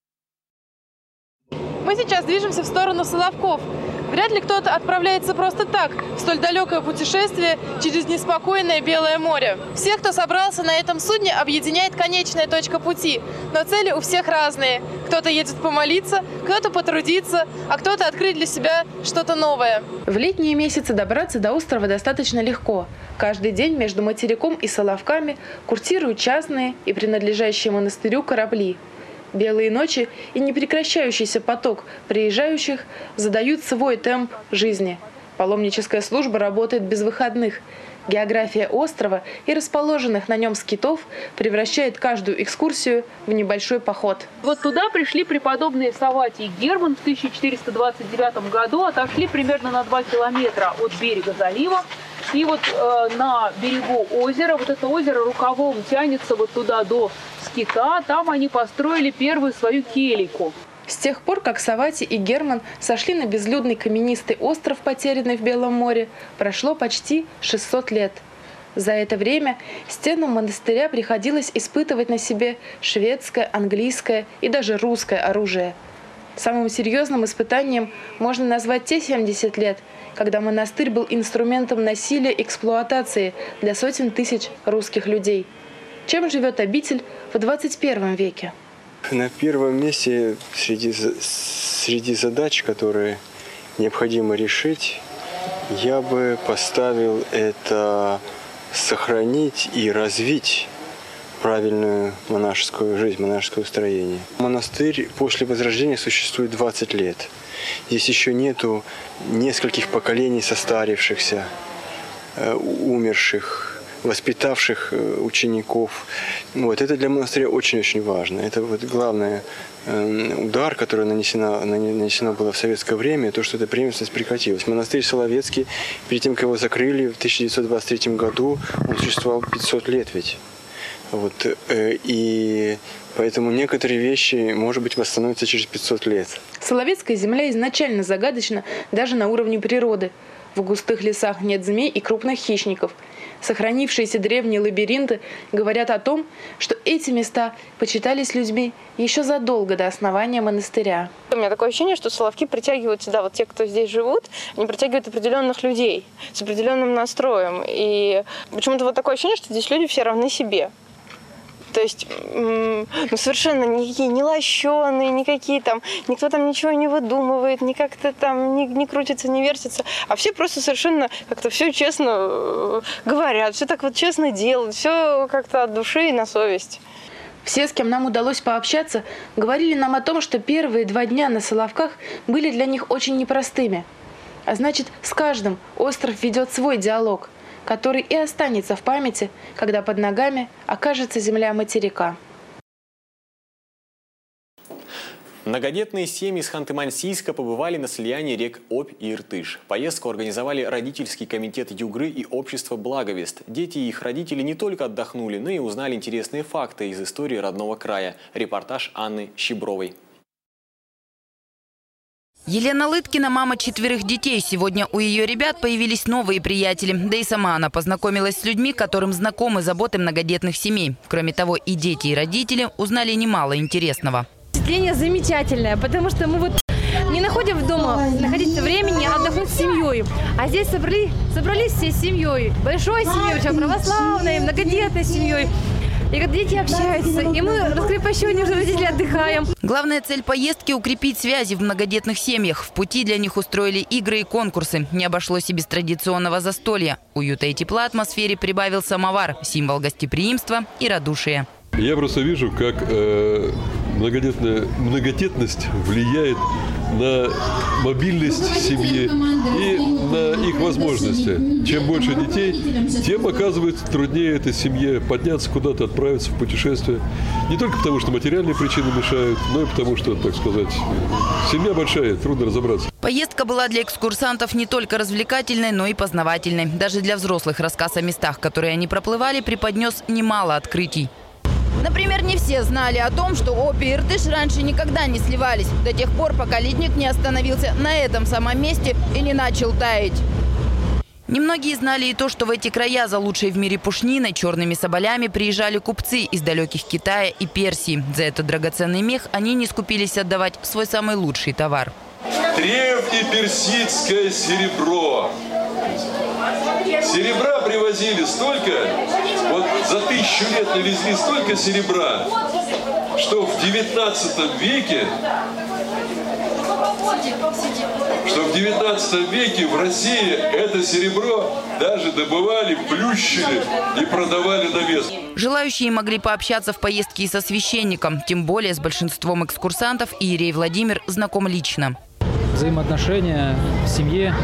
Мы сейчас движемся в сторону Соловков. Вряд ли кто-то отправляется просто так в столь далекое путешествие через неспокойное Белое море. Всех, кто собрался на этом судне, объединяет конечная точка пути. Но цели у всех разные. Кто-то едет помолиться, кто-то потрудиться, а кто-то открыть для себя что-то новое. В летние месяцы добраться до острова достаточно легко. Каждый день между материком и Соловками курсируют частные и принадлежащие монастырю корабли. Белые ночи и непрекращающийся поток приезжающих задают свой темп жизни. Паломническая служба работает без выходных. География острова и расположенных на нем скитов превращает каждую экскурсию в небольшой поход. Вот туда пришли преподобные Савватий и Герман в 1429 году, отошли примерно на 2 километра от берега залива. И на берегу озера, это озеро рукавом тянется туда до скита, там они построили первую свою келейку. С тех пор, как Саватий и Герман сошли на безлюдный каменистый остров, потерянный в Белом море, прошло почти 600 лет. За это время стенам монастыря приходилось испытывать на себе шведское, английское и даже русское оружие. Самым серьезным испытанием можно назвать те 70 лет, когда монастырь был инструментом насилия и эксплуатации для сотен тысяч русских людей. Чем живет обитель в 21 веке? На первом месте среди задач, которые необходимо решить, я бы поставил это сохранить и развить правильную монашескую жизнь, монашеское устроение. Монастырь после Возрождения существует 20 лет. Здесь еще нету нескольких поколений состарившихся, умерших, воспитавших учеников. Вот. Это для монастыря очень-очень важно. Это вот главный удар, который нанесено было в советское время, то, что эта преемственность прекратилась. Монастырь Соловецкий, перед тем, как его закрыли в 1923 году, он существовал 500 лет ведь. Вот. И поэтому некоторые вещи, может быть, восстановятся через 500 лет. Соловецкая земля изначально загадочна даже на уровне природы. В густых лесах нет змей и крупных хищников. Сохранившиеся древние лабиринты говорят о том, что эти места почитались людьми еще задолго до основания монастыря. У меня такое ощущение, что Соловки притягивают сюда, вот те, кто здесь живут, они притягивают определенных людей с определенным настроем. И почему-то вот такое ощущение, что здесь люди все равны себе. То есть совершенно никакие не лощеные, никакие там, никто там ничего не выдумывает, ни как-то там не крутится, не вертится, а все просто совершенно как-то все честно говорят, все так вот честно делают, все как-то от души и на совесть. Все, с кем нам удалось пообщаться, говорили нам о том, что первые 2 дня на Соловках были для них очень непростыми. А значит, с каждым остров ведет свой диалог, который и останется в памяти, когда под ногами окажется земля материка. Многодетные семьи из Ханты-Мансийска побывали на слиянии рек Обь и Иртыш. Поездку организовали родительский комитет Югры и общество Благовест. Дети и их родители не только отдохнули, но и узнали интересные факты из истории родного края. Репортаж Анны Щебровой. Елена Лыткина – мама 4 детей. Сегодня у ее ребят появились новые приятели. Да и сама она познакомилась с людьми, которым знакомы заботы многодетных семей. Кроме того, и дети, и родители узнали немало интересного. Впечатление замечательное, потому что мы вот не находим дома находиться времени отдохнуть с семьей. А здесь собрались все с семьей. Большой семьей, причем православной, многодетной семьей. И как дети общаются, и мы, раскрепощенные уже родители, отдыхаем. Главная цель поездки – укрепить связи в многодетных семьях. В пути для них устроили игры и конкурсы. Не обошлось и без традиционного застолья. Уюта и тепла атмосфере прибавил самовар – символ гостеприимства и радушия. Я просто вижу, как многодетность влияет на мобильность семьи и на их возможности. Чем больше детей, тем, оказывается, труднее этой семье подняться куда-то, отправиться в путешествие. Не только потому, что материальные причины мешают, но и потому, что, так сказать, семья большая, трудно разобраться. Поездка была для экскурсантов не только развлекательной, но и познавательной. Даже для взрослых рассказ о местах, которые они проплывали, преподнес немало открытий. Например, не все знали о том, что Обь и Иртыш раньше никогда не сливались, до тех пор, пока ледник не остановился на этом самом месте и не начал таять. Немногие знали и то, что в эти края за лучшей в мире пушниной, черными соболями приезжали купцы из далеких Китая и Персии. За этот драгоценный мех они не скупились отдавать свой самый лучший товар. Древнеперсидское серебро. Серебра привозили столько, вот за 1000 лет навезли столько серебра, что в 19 веке в России это серебро даже добывали, плющили и продавали на вес. Желающие могли пообщаться в поездке и со священником. Тем более с большинством экскурсантов иерей Владимир знаком лично. Взаимоотношения в семье.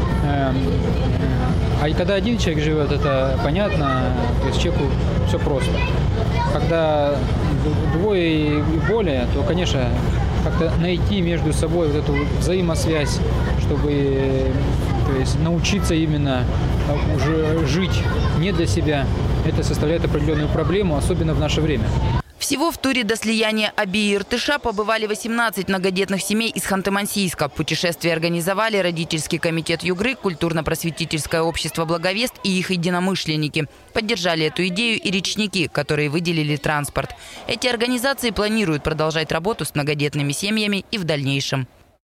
А и когда один человек живет, это понятно, то есть человеку все просто. Когда двое и более, то, конечно, как-то найти между собой вот эту взаимосвязь, чтобы, то есть, научиться именно уже жить не для себя, это составляет определенную проблему, особенно в наше время. В Всего в туре до слияния Оби и Иртыша побывали 18 многодетных семей из Ханты-Мансийска. Путешествие организовали родительский комитет Югры, культурно-просветительское общество «Благовест» и их единомышленники. Поддержали эту идею и речники, которые выделили транспорт. Эти организации планируют продолжать работу с многодетными семьями и в дальнейшем.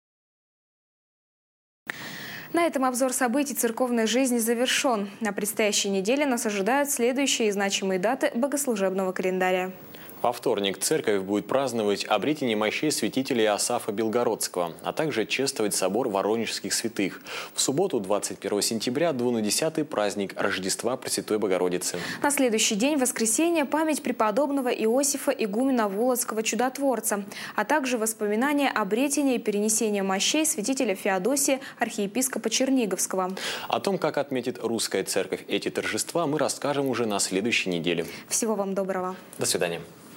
На этом обзор событий церковной жизни завершен. На предстоящей неделе нас ожидают следующие значимые даты богослужебного календаря. Во вторник церковь будет праздновать обретение мощей святителя Иосафа Белгородского, а также чествовать собор Воронежских святых. В субботу, 21 сентября, 210-й праздник Рождества Пресвятой Богородицы. На следующий день, воскресенье, память преподобного Иосифа игумена Володского чудотворца, а также воспоминания об обретении и перенесении мощей святителя Феодосия, архиепископа Черниговского. О том, как отметит русская церковь эти торжества, мы расскажем уже на следующей неделе. Всего вам доброго. До свидания.